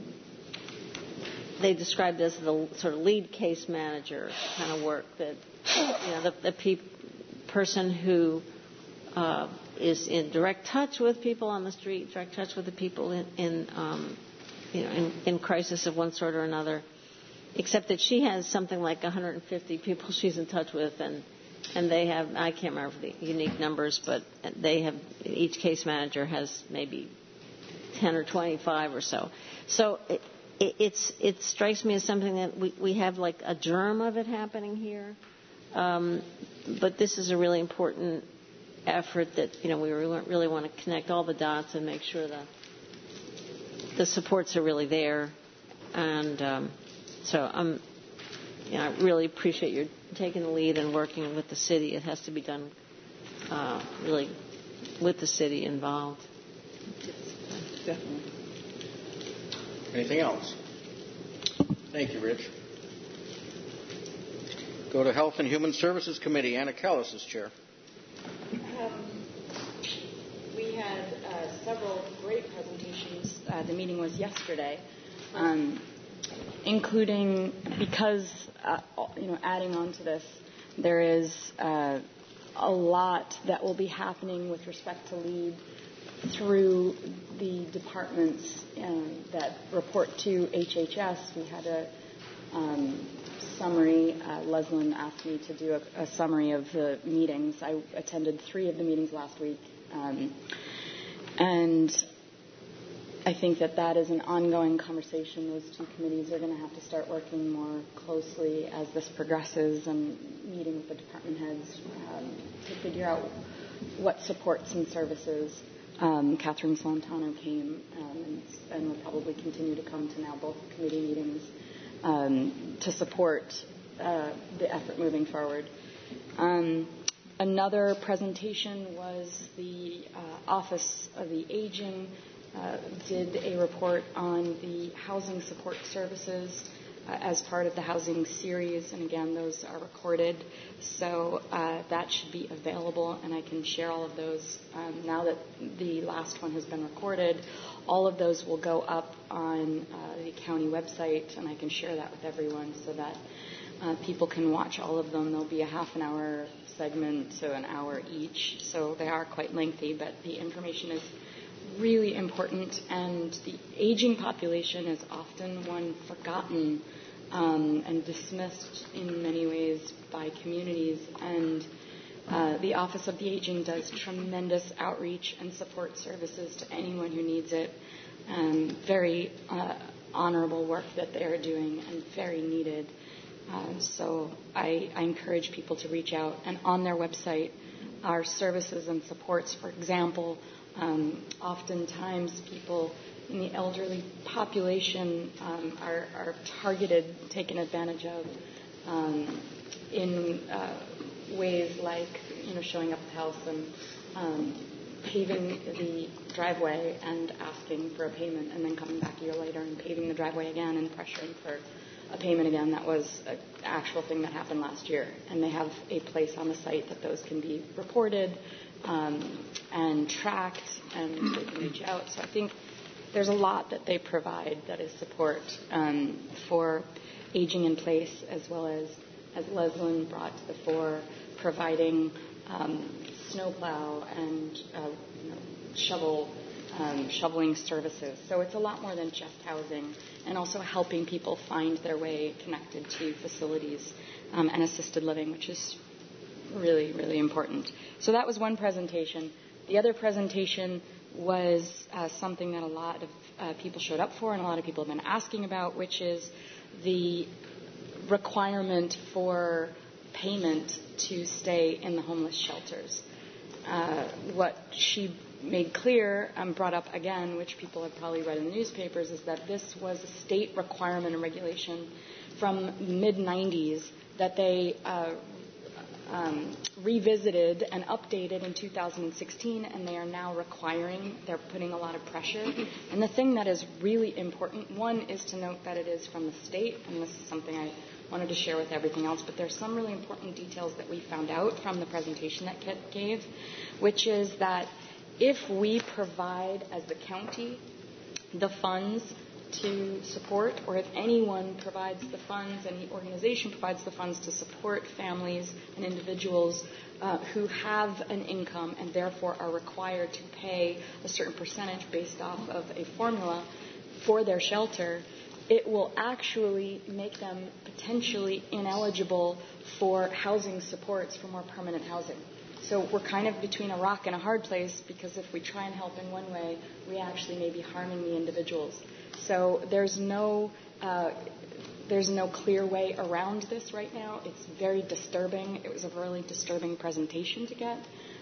they described as the sort of lead case manager kind of work, that you know the, the pe- person who uh, is in direct touch with people on the street, direct touch with the people in, in um, you know in, in crisis of one sort or another. Except that she has something like one hundred fifty people she's in touch with, and and they have, I can't remember the unique numbers, but they have, each case manager has maybe ten or twenty-five or so. So it, it, it's it strikes me as something that we, we have like a germ of it happening here. Um, but this is a really important effort that, you know, we really, really want to connect all the dots and make sure that the supports are really there. And um, so I'm you know, I really appreciate your taking the lead and working with the city. It has to be done uh, really with the city involved. Definitely. Anything else? Thank you, Rich. Go to Health and Human Services Committee. Anna Callis is chair. Um, we had uh, several great presentations. Uh, the meeting was yesterday, um, including because uh, you know, adding on to this, there is uh, a lot that will be happening with respect to LEAD through the departments um, that report to H H S. We had a um, summary. Uh, Leslyn asked me to do a, a summary of the meetings. I attended three of the meetings last week. Um, and I think that that is an ongoing conversation. Those two committees are going to have to start working more closely as this progresses and meeting with the department heads um, to figure out what supports and services. Um, Catherine Solentano came um, and, and will probably continue to come to now both committee meetings um, to support uh, the effort moving forward. Um, another presentation was the uh, Office of the Aging uh, did a report on the housing support services uh, as part of the housing series, and again, those are recorded, so uh, that should be available, and I can share all of those um, now that the last one has been recorded. All of those will go up on uh, the county website, and I can share that with everyone so that uh, people can watch all of them. There'll be a half an hour segment, so an hour each, so they are quite lengthy, but the information is really important, and the aging population is often one forgotten um, and dismissed in many ways by communities, and uh, the Office of the Aging does tremendous outreach and support services to anyone who needs it. Um, very uh, honorable work that they are doing and very needed. Uh, so I, I encourage people to reach out, and on their website are services and supports. For example, Um, oftentimes people in the elderly population um, are, are targeted, taken advantage of um, in uh, ways like, you know, showing up at the house and um, paving the driveway and asking for a payment, and then coming back a year later and paving the driveway again and pressuring for a payment again. That was an actual thing that happened last year, and they have a place on the site that those can be reported Um, and tracked, and they can reach out. So I think there's a lot that they provide that is support um, for aging in place, as well as, as Leslyn brought to the fore, providing um, snowplow and uh, you know, shovel um, shoveling services. So it's a lot more than just housing, and also helping people find their way connected to facilities um, and assisted living, which is really, really important. So that was one presentation. The other presentation was uh, something that a lot of uh, people showed up for and a lot of people have been asking about, which is the requirement for payment to stay in the homeless shelters. Uh, what she made clear and brought up again, which people have probably read in the newspapers, is that this was a state requirement and regulation from the mid nineties that they uh, Um, revisited and updated in two thousand sixteen, and they are now requiring, they're putting a lot of pressure. And the thing that is really important, one, is to note that it is from the state, and this is something I wanted to share with everything else, but there's some really important details that we found out from the presentation that Kit gave, which is that if we provide, as the county, the funds to support, or if anyone provides the funds, any organization provides the funds to support families and individuals uh, who have an income and therefore are required to pay a certain percentage based off of a formula for their shelter, it will actually make them potentially ineligible for housing supports for more permanent housing. So we're kind of between a rock and a hard place, because if we try and help in one way, we actually may be harming the individuals. So there's no uh, there's no clear way around this right now. It's very disturbing. It was a really disturbing presentation to get,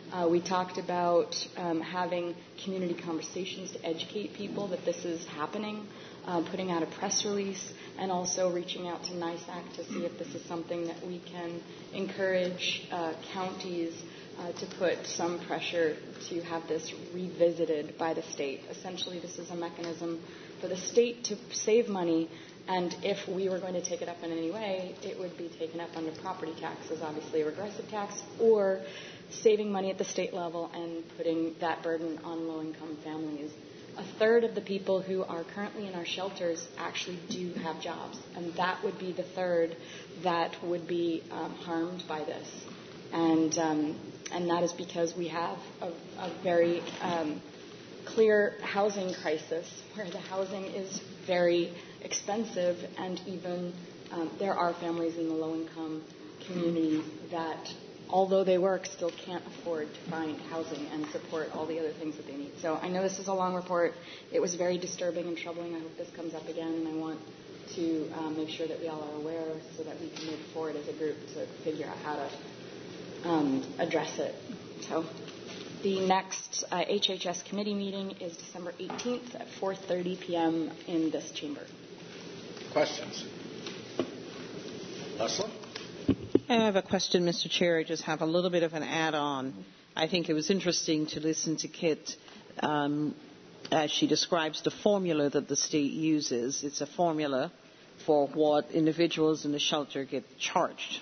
Uh, we talked about um, having community conversations to educate people that this is happening, uh, putting out a press release, and also reaching out to NISAC to see if this is something that we can encourage uh, counties uh, to put some pressure to have this revisited by the state. Essentially, this is a mechanism for the state to save money, and if we were going to take it up in any way, it would be taken up under property taxes, obviously a regressive tax, or saving money at the state level and putting that burden on low-income families. A third of the people who are currently in our shelters actually do have jobs, and that would be the third that would be um, harmed by this. And um, and that is because we have a, a very um, clear housing crisis where the housing is very expensive, and even um, there are families in the low-income community that, although they work, still can't afford to find housing and support all the other things that they need. So I know this is a long report. It was very disturbing and troubling. I hope this comes up again, and I want to um, make sure that we all are aware so that we can move forward as a group to figure out how to um, address it. So the next uh, H H S committee meeting is December eighteenth at four thirty p.m. in this chamber. Questions? Leslie? I have a question, Mister Chair. I just have a little bit of an add-on. I think it was interesting to listen to Kit um, as she describes the formula that the state uses. It's a formula for what individuals in the shelter get charged.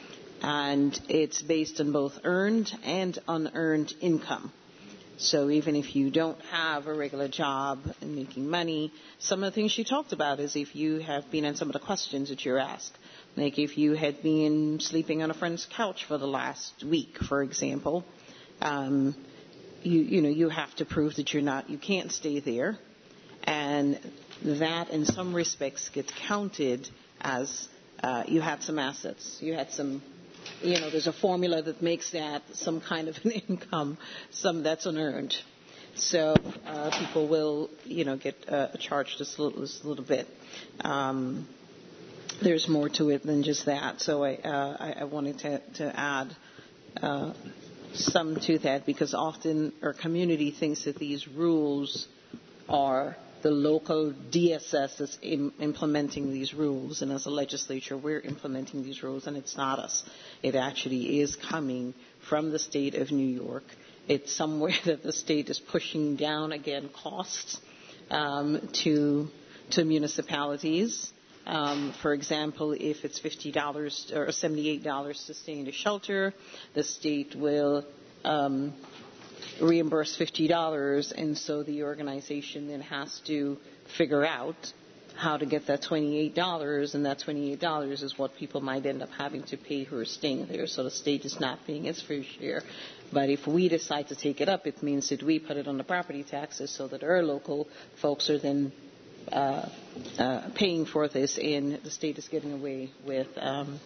And it's based on both earned and unearned income. So even if you don't have a regular job and making money, some of the things she talked about is if you have been in some of the questions that you're asked. Like if you had been sleeping on a friend's couch for the last week, for example, um, you, you know, you have to prove that you're not, you can't stay there. And that in some respects gets counted as uh, you had some assets. You had some, you know, there's a formula that makes that some kind of an income, some that's unearned. So uh, people will, you know, get uh, charged just a little, just a little bit. Um, There's more to it than just that. So I, uh, I, I wanted to, to add uh, some to that, because often our community thinks that these rules are the local D S S that's im- implementing these rules, and as a legislature we're implementing these rules, and it's not us. It actually is coming from the state of New York. It's somewhere that the state is pushing down, again, costs um, to to municipalities. Um, for example, if it's fifty dollars or seventy-eight dollars to stay in a shelter, the state will um, reimburse fifty dollars, and so the organization then has to figure out how to get that twenty-eight dollars, and that twenty-eight dollars is what people might end up having to pay who are staying there. So the state is not paying its fair share. But if we decide to take it up, it means that we put it on the property taxes so that our local folks are then Uh, uh, paying for this, and the state is getting away with um,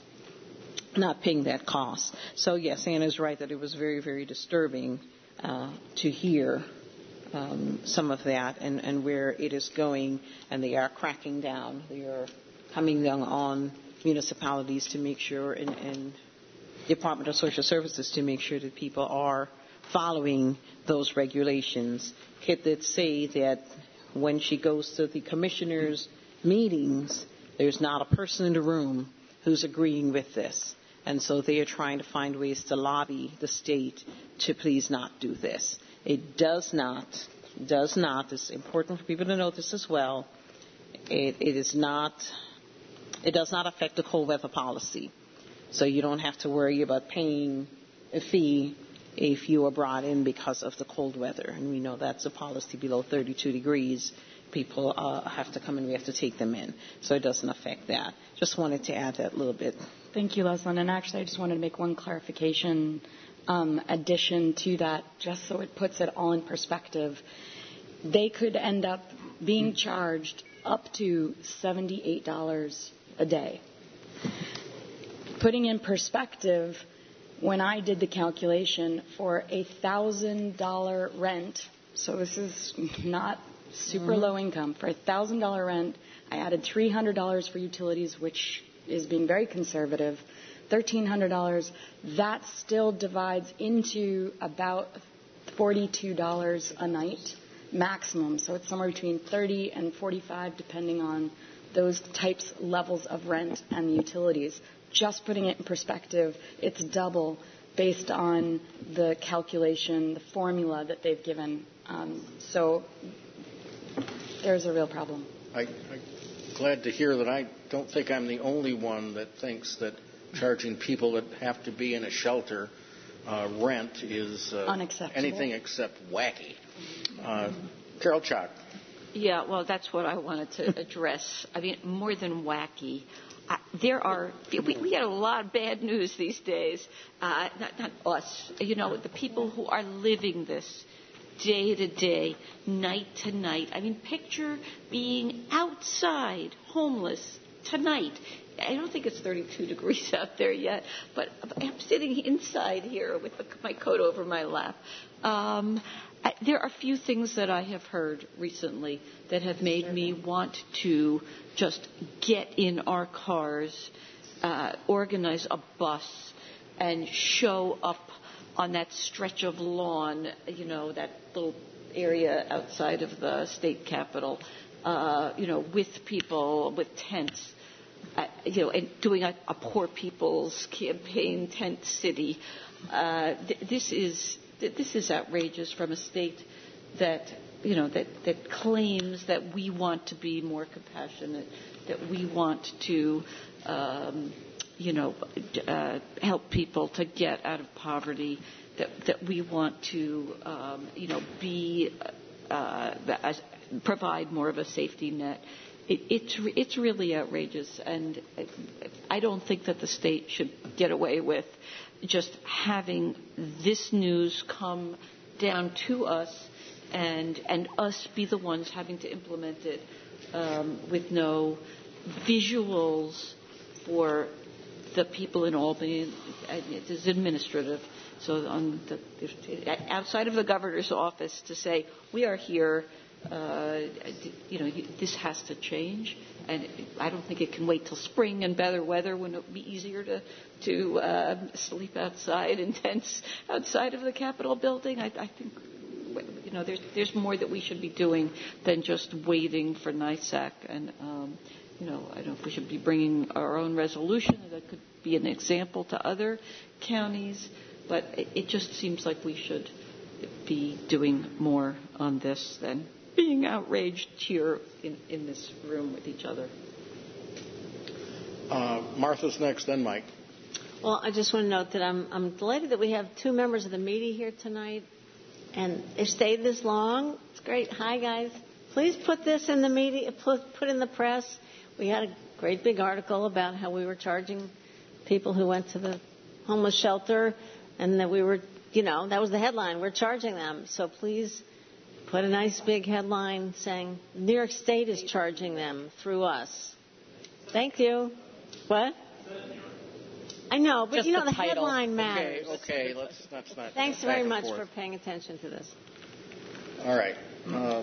not paying that cost. So yes, Anna's right that it was very, very disturbing uh, to hear um, some of that and, and where it is going, and they are cracking down. They are coming down on municipalities to make sure, and, and Department of Social Services to make sure that people are following those regulations. Kit did say that when she goes to the commissioners' meetings, there's not a person in the room who's agreeing with this. And so they are trying to find ways to lobby the state to please not do this. It does not, does not, it's important for people to know this as well, it, it is not, it does not affect the cold weather policy. So you don't have to worry about paying a fee if you are brought in because of the cold weather. And we know that's a policy below thirty-two degrees. People uh, have to come and we have to take them in. So it doesn't affect that. Just wanted to add that little bit. Thank you, Leslie. And actually, I just wanted to make one clarification um, addition to that, just so it puts it all in perspective. They could end up being charged up to seventy-eight dollars a day. Putting in perspective, when I did the calculation for a one thousand dollars rent, so this is not super mm-hmm. low income, for a one thousand dollars rent, I added three hundred dollars for utilities, which is being very conservative, thirteen hundred dollars. That still divides into about forty-two dollars a night maximum. So it's somewhere between thirty and forty-five, depending on those types, levels of rent and the utilities. Just putting it in perspective, it's double based on the calculation, the formula that they've given. Um, so there's a real problem. I, I'm glad to hear that I don't think I'm the only one that thinks that charging people that have to be in a shelter uh, rent is uh, unacceptable. Anything except wacky. Uh, Carol Chalk. Yeah, well, that's what I wanted to address. I mean, more than wacky. Uh, there are, we, we get a lot of bad news these days. Uh, not, not us, you know, the people who are living this day to day, night to night. I mean, picture being outside, homeless, tonight. I don't think it's thirty-two degrees out there yet, but I'm sitting inside here with my coat over my lap. Um, I, there are a few things that I have heard recently that have made me want to just get in our cars, uh, organize a bus, and show up on that stretch of lawn, you know, that little area outside of the state capitol, uh, you know, with people, with tents. Uh, you know, and doing a, a poor people's campaign tent city. Uh, th- this is th- this is outrageous from a state that you know that, that claims that we want to be more compassionate, that we want to um, you know uh, help people to get out of poverty, that that we want to um, you know be uh, as, provide more of a safety net. It, it's it's really outrageous, and I don't think that the state should get away with just having this news come down to us, and and us be the ones having to implement it um, with no visuals for the people in Albany. It is administrative. So on the, outside of the governor's office to say we are here. Uh, you know, this has to change, and I don't think it can wait till spring and better weather when it would be easier to to uh, sleep outside in tents outside of the Capitol building. I, I think, you know, there's there's more that we should be doing than just waiting for NYSAC, and um, you know, I don't know if we should be bringing our own resolution that could be an example to other counties, but it, it just seems like we should be doing more on this than being outraged here in, in this room with each other. Uh, Martha's next, then Mike. Well, I just want to note that I'm, I'm delighted that we have two members of the media here tonight, and they stayed this long. It's great. Hi, guys. Please put this in the media, put, put in the press. We had a great big article about how we were charging people who went to the homeless shelter, and that we were, you know, that was the headline. We're charging them. So please put a nice big headline saying New York State is charging them through us. Thank you. What? I know, but Just you know the the, title. headline matters. Okay, okay, let's, let's not. Thanks back very and much forth. for paying attention to this. All right. Uh,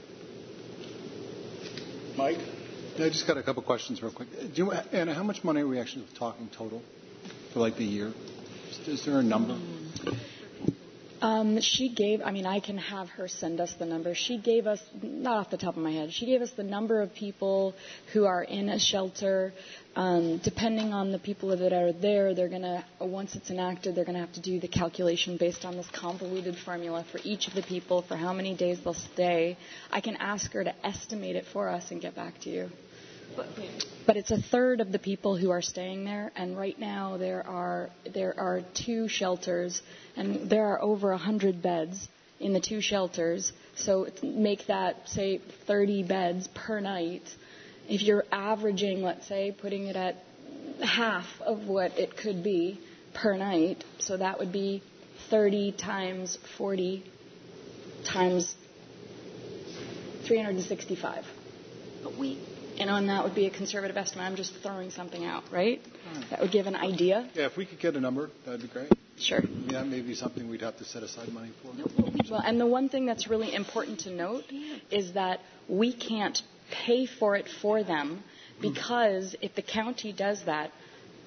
Mike? I just got a couple questions real quick. Do you, Anna, how much money are we actually talking total for like the year? Is, is there a number? Um, she gave, I mean, I can have her send us the number. She gave us, not off the top of my head, she gave us the number of people who are in a shelter. Um, depending on the people that are there, they're going to, once it's enacted, they're going to have to do the calculation based on this convoluted formula for each of the people for how many days they'll stay. I can ask her to estimate it for us and get back to you. But it's a third of the people who are staying there, and right now there are there are two shelters, and there are over a hundred beds in the two shelters. So make that say thirty beds per night. If you're averaging, let's say, putting it at half of what it could be per night, so that would be thirty times forty times three hundred sixty-five. But we. And on that would be a conservative estimate. I'm just throwing something out, right? That would give an idea. Yeah, if we could get a number, that'd be great. Sure. Yeah, maybe something we'd have to set aside money for. Well, and the one thing that's really important to note is that we can't pay for it for them, because if the county does that,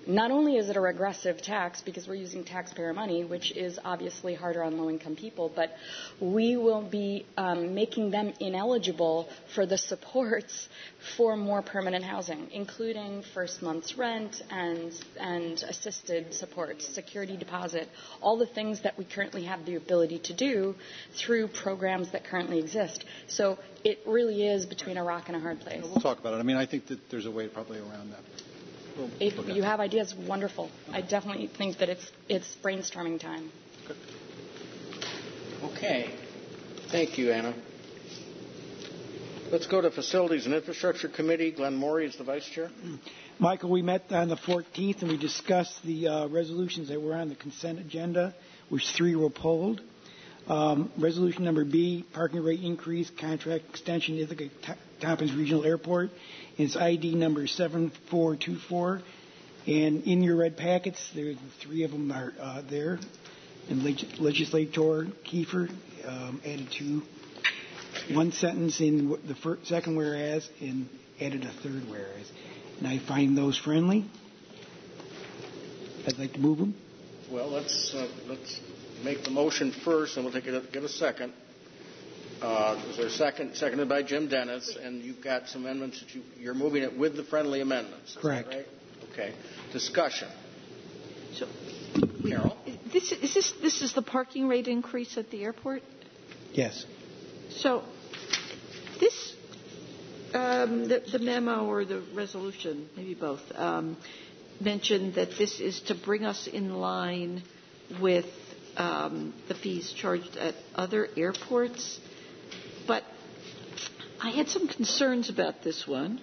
not only is it a regressive tax because we're using taxpayer money, which is obviously harder on low-income people, but we will be um, making them ineligible for the supports for more permanent housing, including first month's rent and and assisted supports, security deposit, all the things that we currently have the ability to do through programs that currently exist. So it really is between a rock and a hard place. We'll talk about it. I mean, I think that there's a way probably around that. We'll if you have ideas, wonderful. I definitely think that it's it's brainstorming time. Good. Okay. Thank you, Anna. Let's go to Facilities and Infrastructure Committee. Glenn Morey is the vice chair. Michael, we met on the fourteenth and we discussed the uh, resolutions that were on the consent agenda, which three were pulled. Um, resolution number B, parking rate increase, contract extension, Ithaca Tompkins Regional Airport. And it's I D number seven four two four. And in your red packets, there, the three of them are uh, there. And leg- Legislator Kiefer um, added two, one sentence in the first, second whereas and added a third whereas. And I find those friendly. I'd like to move them. Well, let's uh, let's make the motion first, and we'll take a, get a second. Uh, is there a second? Seconded by Jim Dennis, and you've got some amendments that you, you're moving it with the friendly amendments. Is Correct. That right? Okay. Discussion. So, Carol? This is this this is the parking rate increase at the airport? Yes. So, this um, the, the memo or the resolution, maybe both, um, mentioned that this is to bring us in line with um, the fees charged at other airports. But I had some concerns about this one.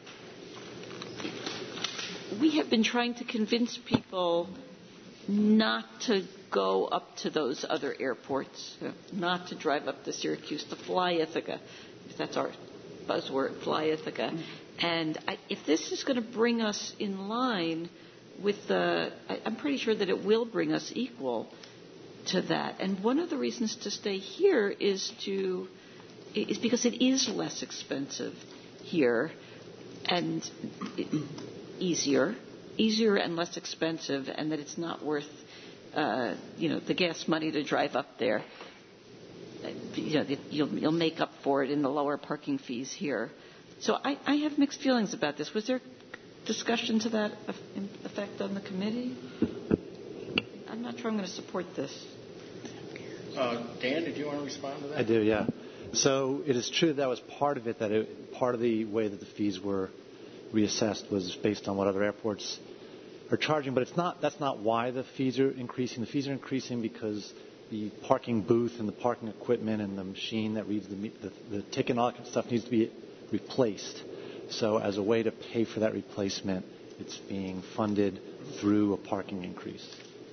We have been trying to convince people not to go up to those other airports, not to drive up to Syracuse, to fly Ithaca. That's our buzzword, fly Ithaca. And I, if this is going to bring us in line with the, I, I'm pretty sure that it will bring us equal to that. And one of the reasons to stay here is to is because it is less expensive here and easier, easier and less expensive, and that it's not worth, uh, you know, the gas money to drive up there. You know, you'll, you'll make up for it in the lower parking fees here. So I, I have mixed feelings about this. Was there discussion to that effect on the committee? I'm not sure I'm going to support this. Uh, Dan, did you want to respond to that? I do, yeah. So it is true that was part of it, that it, part of the way that the fees were reassessed was based on what other airports are charging, but it's not. That's not why the fees are increasing. The fees are increasing because the parking booth and the parking equipment and the machine that reads the, the, the ticket and all that kind of stuff needs to be replaced. So as a way to pay for that replacement, it's being funded through a parking increase.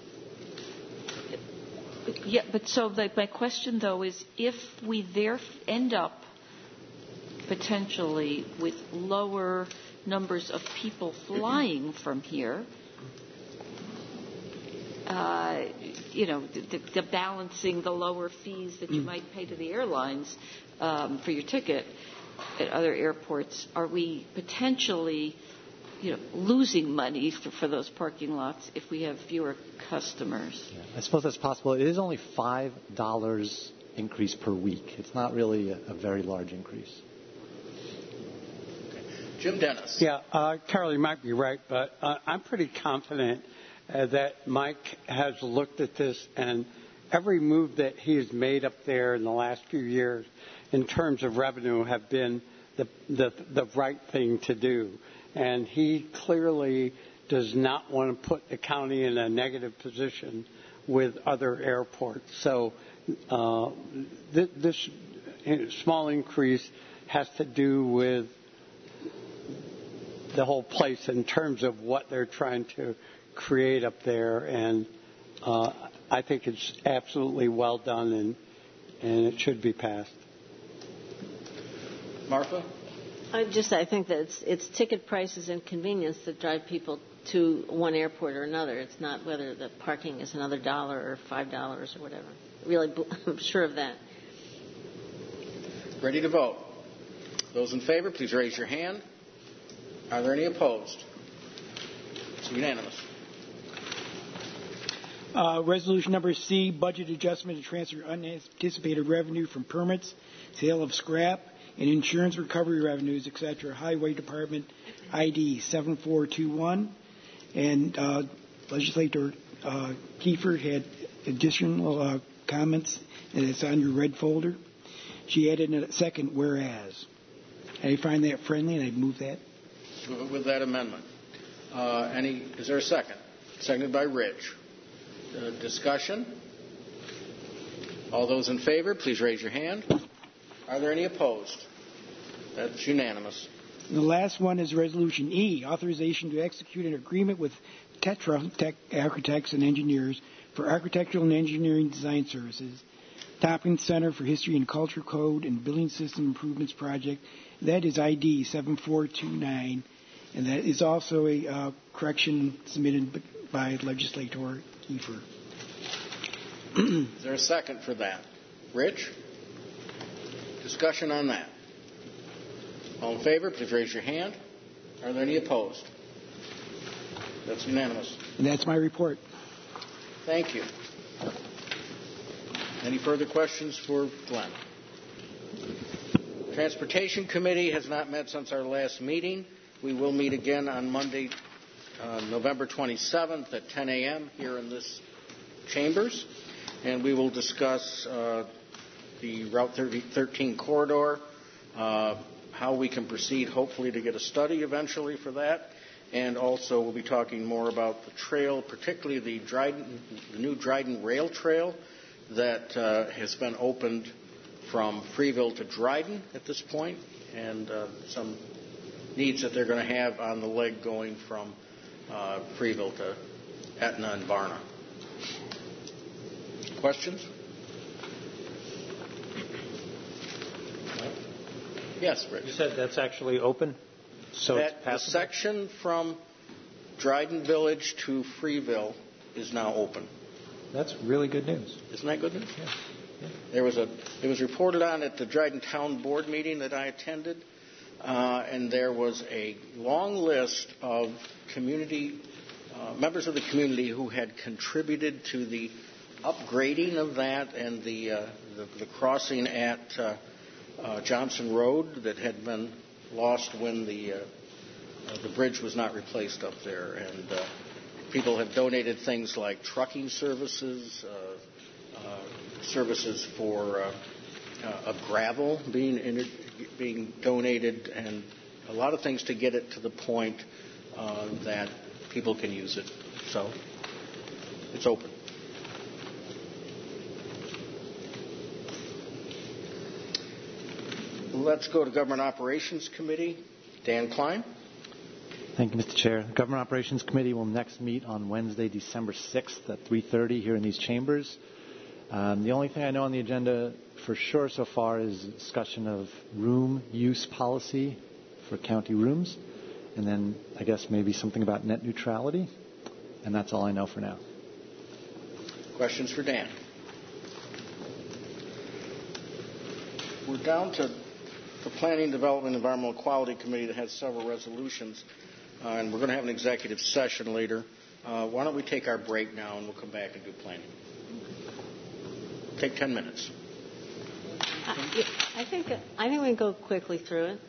Yeah, but so the, my question, though, is if we there end up potentially with lower numbers of people flying from here, uh, you know, the, the balancing the lower fees that you might pay to the airlines um, for your ticket at other airports, are we potentially, you know, losing money for, for those parking lots if we have fewer customers? Yeah, I suppose that's possible. It is only five dollars increase per week. It's not really a, a very large increase. Jim Dennis. Yeah, uh, Carol, you might be right, but uh, I'm pretty confident uh, that Mike has looked at this, and every move that he has made up there in the last few years in terms of revenue have been the, the, the right thing to do. And he clearly does not want to put the county in a negative position with other airports. So uh, th- this small increase has to do with the whole place in terms of what they're trying to create up there. And uh, I think it's absolutely well done, and, and it should be passed. Martha? I just I think that it's, it's ticket prices and convenience that drive people to one airport or another. It's not whether the parking is another dollar or five dollars or whatever. Really, I'm sure of that. Ready to vote? Those in favor, please raise your hand. Are there any opposed? It's unanimous. Uh, resolution number C, budget adjustment to transfer unanticipated revenue from permits, sale of scrap, and insurance recovery revenues, et cetera. Highway Department I D seven four two one. And uh, Legislator uh, Kiefer had additional uh, comments, and it's on your red folder. She added a second whereas. I find that friendly, and I move that. With that amendment. Uh, any? Is there a second? Seconded by Rich. Uh, discussion? All those in favor, please raise your hand. Are there any opposed? That's unanimous. And the last one is Resolution E, authorization to execute an agreement with Tetra Tech Architects and Engineers for architectural and engineering design services, Tompkins Center for History and Culture Code and Building System Improvements Project. That is I D seven four two nine, and that is also a uh, correction submitted by Legislator Kiefer. Is there a second for that? Rich? Discussion on that. All in favor, please raise your hand. Are there any opposed? That's unanimous. And that's my report. Thank you. Any further questions for Glenn? Transportation Committee has not met since our last meeting. We will meet again on Monday, uh, November twenty-seventh at ten a.m. here in this chambers, and we will discuss uh, the Route thirteen corridor, uh, how we can proceed, hopefully, to get a study eventually for that, and also we'll be talking more about the trail, particularly the, Dryden, the new Dryden Rail Trail that uh, has been opened from Freeville to Dryden at this point, and uh, some needs that they're going to have on the leg going from uh, Freeville to Etna and Varna. Questions? Yes, Rich. You said that's actually open? So that, it's passable? The section from Dryden Village to Freeville is now open. That's really good news. Isn't that good news? Yeah. Yeah. There was a. It was reported on at the Dryden Town Board meeting that I attended, uh, and there was a long list of community uh, members of the community who had contributed to the upgrading of that and the uh, the, the crossing at uh, uh, Johnson Road that had been lost when the uh, uh, the bridge was not replaced up there, and uh, people have donated things like trucking services, uh, uh, services for uh, uh, of gravel being in, being donated, and a lot of things to get it to the point uh, that people can use it. So it's open. Let's go to Government Operations Committee. Dan Klein. Thank you, Mister Chair. The Government Operations Committee will next meet on Wednesday, December sixth at three thirty here in these chambers. Um, the only thing I know on the agenda for sure so far is discussion of room use policy for county rooms, and then I guess maybe something about net neutrality, and that's all I know for now. Questions for Dan? We're down to the Planning, Development, Environmental Quality Committee that has several resolutions, uh, and we're going to have an executive session later. Uh, why don't we take our break now, and we'll come back and do planning. Take ten minutes. I think I think we can go quickly through it,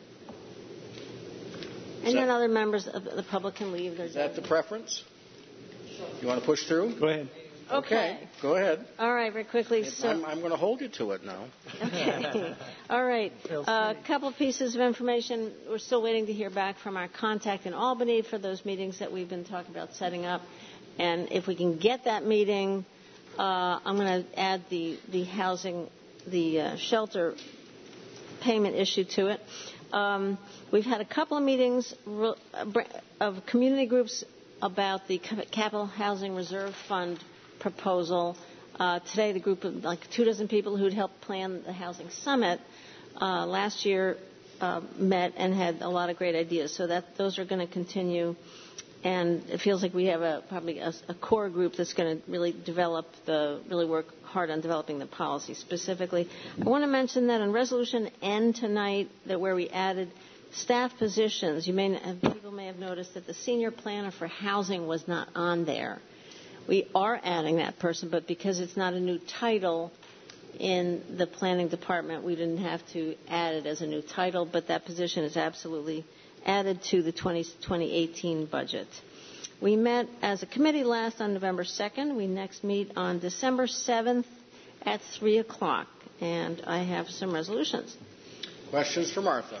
and Is then that, other members of the public can leave. Their is that the preference? You want to push through? Go ahead. Okay. okay. Go ahead. All right, very quickly. So I'm, I'm going to hold you to it now. Okay. All right. A uh, couple of pieces of information. We're still waiting to hear back from our contact in Albany for those meetings that we've been talking about setting up. And if we can get that meeting, uh, I'm going to add the, the housing, the uh, shelter payment issue to it. Um, we've had a couple of meetings of community groups about the Capital Housing Reserve Fund proposal. Uh, today, the group of like two dozen people who'd helped plan the housing summit uh, last year uh, met and had a lot of great ideas. So that those are going to continue, and it feels like we have a probably a, a core group that's going to really develop the really work hard on developing the policy specifically. I want to mention that on Resolution N tonight, that where we added staff positions, you may have, people may have noticed that the senior planner for housing was not on there. We are adding that person, but because it's not a new title in the planning department, we didn't have to add it as a new title, but that position is absolutely added to the twenty eighteen budget. We met as a committee last on November second. We next meet on December seventh at three o'clock, and I have some resolutions. Questions for Martha?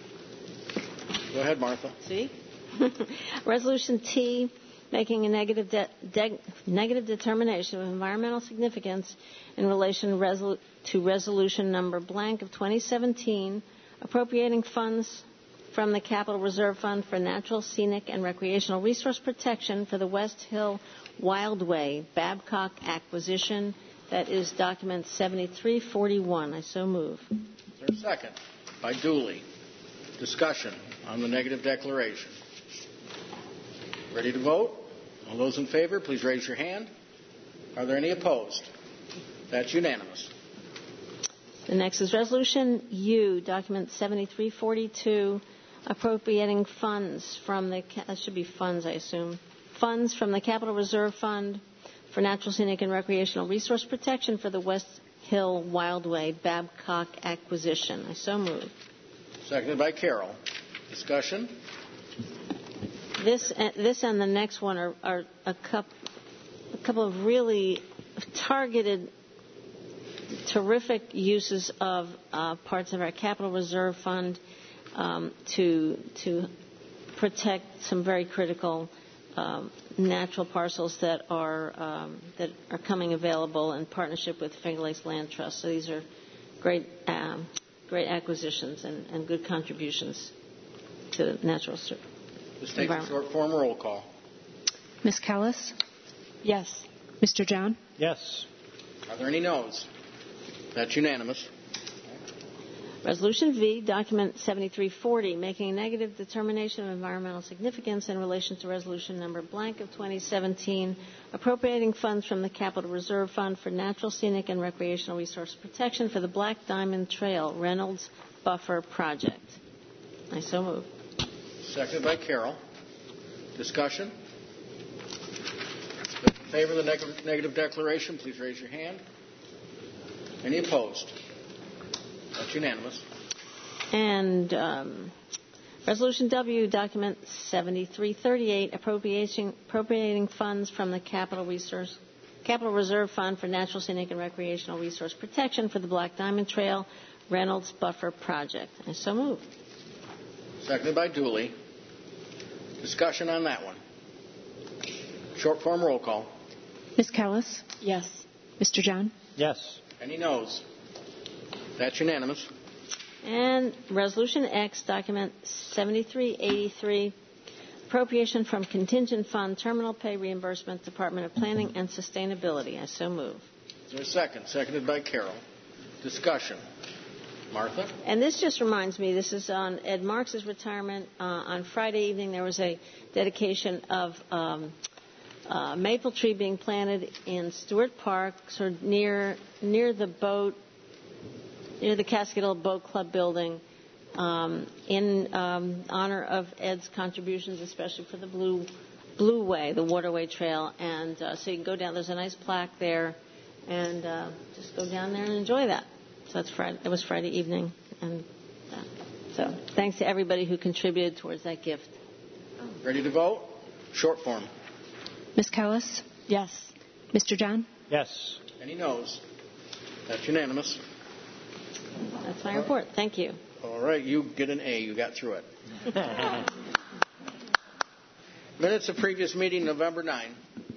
Go ahead, Martha. See? Resolution T, making a negative, de- de- negative determination of environmental significance in relation resol- to resolution number blank of twenty seventeen, appropriating funds from the Capital Reserve Fund for Natural, Scenic, and Recreational Resource Protection for the West Hill Wildway Babcock acquisition. That is document seventy-three forty-one. I so move. Is there a second? By Dooley. Discussion on the negative declaration. Ready to vote? All those in favor, please raise your hand. Are there any opposed? That's unanimous. The next is Resolution U, document seventy-three forty-two, appropriating funds from the, that should be funds, I assume, funds from the Capital Reserve Fund for Natural, Scenic, and Recreational Resource Protection for the West Hill Wildway Babcock acquisition. I so move. Seconded by Carol. Discussion? This, this and the next one are, are a, couple, a couple of really targeted, terrific uses of uh, parts of our Capital Reserve Fund um, to to protect some very critical um, natural parcels that are um, that are coming available in partnership with Finger Lakes Land Trust. So these are great um, great acquisitions and, and good contributions to the natural service. This takes a short form roll call. Miz Callis? Yes. Mister John? Yes. Are there any noes? That's unanimous. Resolution V, document seventy-three forty, making a negative determination of environmental significance in relation to resolution number blank of twenty seventeen, appropriating funds from the Capital Reserve Fund for Natural, Scenic, and Recreational Resource Protection for the Black Diamond Trail Reynolds Buffer Project. I so move. Seconded by Carol. Discussion? Those in favor of the neg- negative declaration, please raise your hand. Any opposed? That's unanimous. And um, Resolution W, document seventy-three thirty-eight, appropriating, appropriating funds from the Capital, Resource, Capital Reserve Fund for Natural, Scenic, and Recreational Resource Protection for the Black Diamond Trail Reynolds Buffer Project. I so move. Seconded by Dooley. Discussion on that one. Short form roll call. Miz Callis? Yes. Mister John? Yes. Any noes? That's unanimous. And Resolution X, document seventy-three eighty-three, appropriation from Contingent Fund, Terminal Pay Reimbursement, Department of Planning and Sustainability. I so move. Is there a second? Seconded by Carol. Discussion. Martha? And this just reminds me, this is on Ed Marks' retirement. Uh, on Friday evening, there was a dedication of um, a maple tree being planted in Stewart Park, sort of near near the boat, near the Cascadel Boat Club building, um, in um, honor of Ed's contributions, especially for the Blue Blue Way, the Waterway Trail. And uh, so you can go down. There's a nice plaque there, and uh, just go down there and enjoy that. So that's Friday. It was Friday evening, and uh, so thanks to everybody who contributed towards that gift. Ready to vote? Short form. Miz Callis? Yes. Mister John? Yes. Any noes? That's unanimous. That's my report. Thank you. All right, you get an A. You got through it. Minutes of previous meeting, November ninth.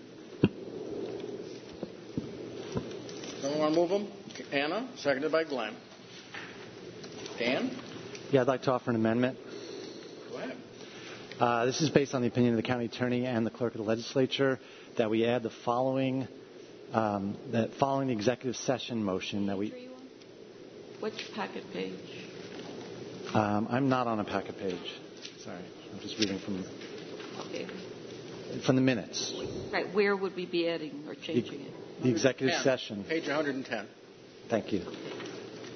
Someone want to move them? Anna, seconded by Glenn. Dan? Yeah, I'd like to offer an amendment. Go ahead. Uh, this is based on the opinion of the county attorney and the clerk of the legislature that we add the following, um, that following the executive session motion that we. Which packet page? Um, I'm not on a packet page. Sorry, I'm just reading from Okay. from the minutes. Right. Where would we be adding or changing the, it? The executive ten, session. Page one hundred ten. Thank you.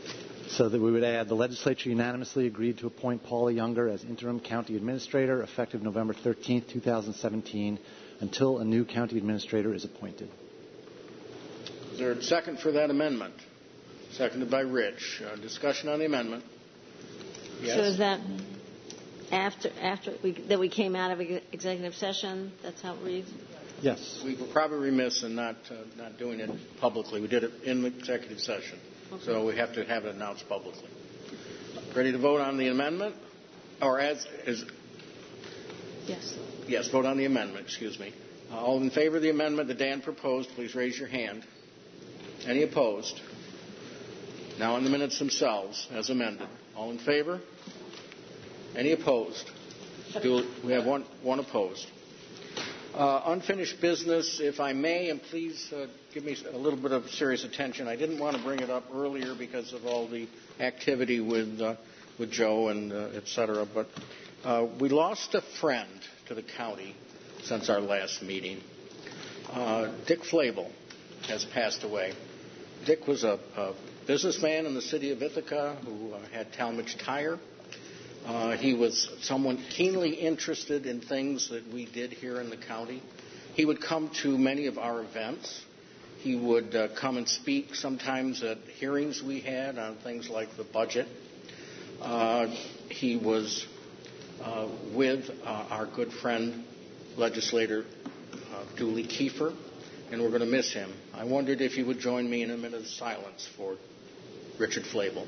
so that we would add, the legislature unanimously agreed to appoint Paula Younger as interim county administrator effective November thirteenth, twenty seventeen, until a new county administrator is appointed. Is there a second for that amendment? Seconded by Rich. Uh, discussion on the amendment. Yes. So is that after after we, that we came out of executive session? That's how it reads? Yes. We were probably remiss in not uh, not doing it publicly. We did it in the executive session. Okay. So we have to have it announced publicly. Ready to vote on the amendment? Or as is Yes. Yes, vote on the amendment, excuse me. Uh, all in favor of the amendment that Dan proposed, please raise your hand. Any opposed? Now on the minutes themselves, as amended. All in favor? Any opposed? Do, we have one, one opposed. Uh, unfinished business, if I may, and please uh, give me a little bit of serious attention. I didn't want to bring it up earlier because of all the activity with uh, with Joe and uh, et cetera, but uh, we lost a friend to the county since our last meeting. Uh, Dick Flavell has passed away. Dick was a, a businessman in the city of Ithaca who uh, had Talmadge Tire. Uh, he was someone keenly interested in things that we did here in the county. He would come to many of our events. He would uh, come and speak sometimes at hearings we had on things like the budget. Uh, he was uh, with uh, our good friend, legislator uh, Dooley Kiefer, and we're going to miss him. I wondered if you would join me in a minute of silence for Richard Flavell.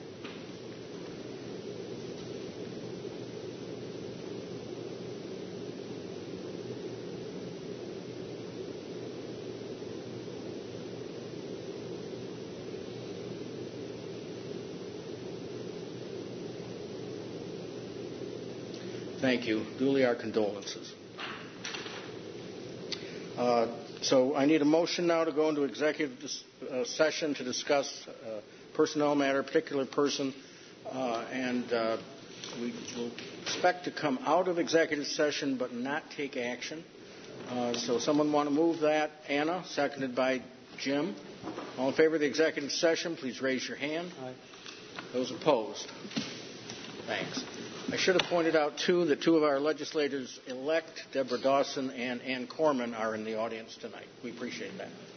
Thank you. Duly our condolences. Uh, so I need a motion now to go into executive dis- uh, session to discuss uh, personnel matter, particular person, uh, and uh, we will expect to come out of executive session but not take action. Uh, so someone want to move that? Anna, seconded by Jim. All in favor of the executive session, please raise your hand. Aye. Those opposed? Thanks. I should have pointed out, too, that two of our legislators-elect, Deborah Dawson and Ann Corman, are in the audience tonight. We appreciate that.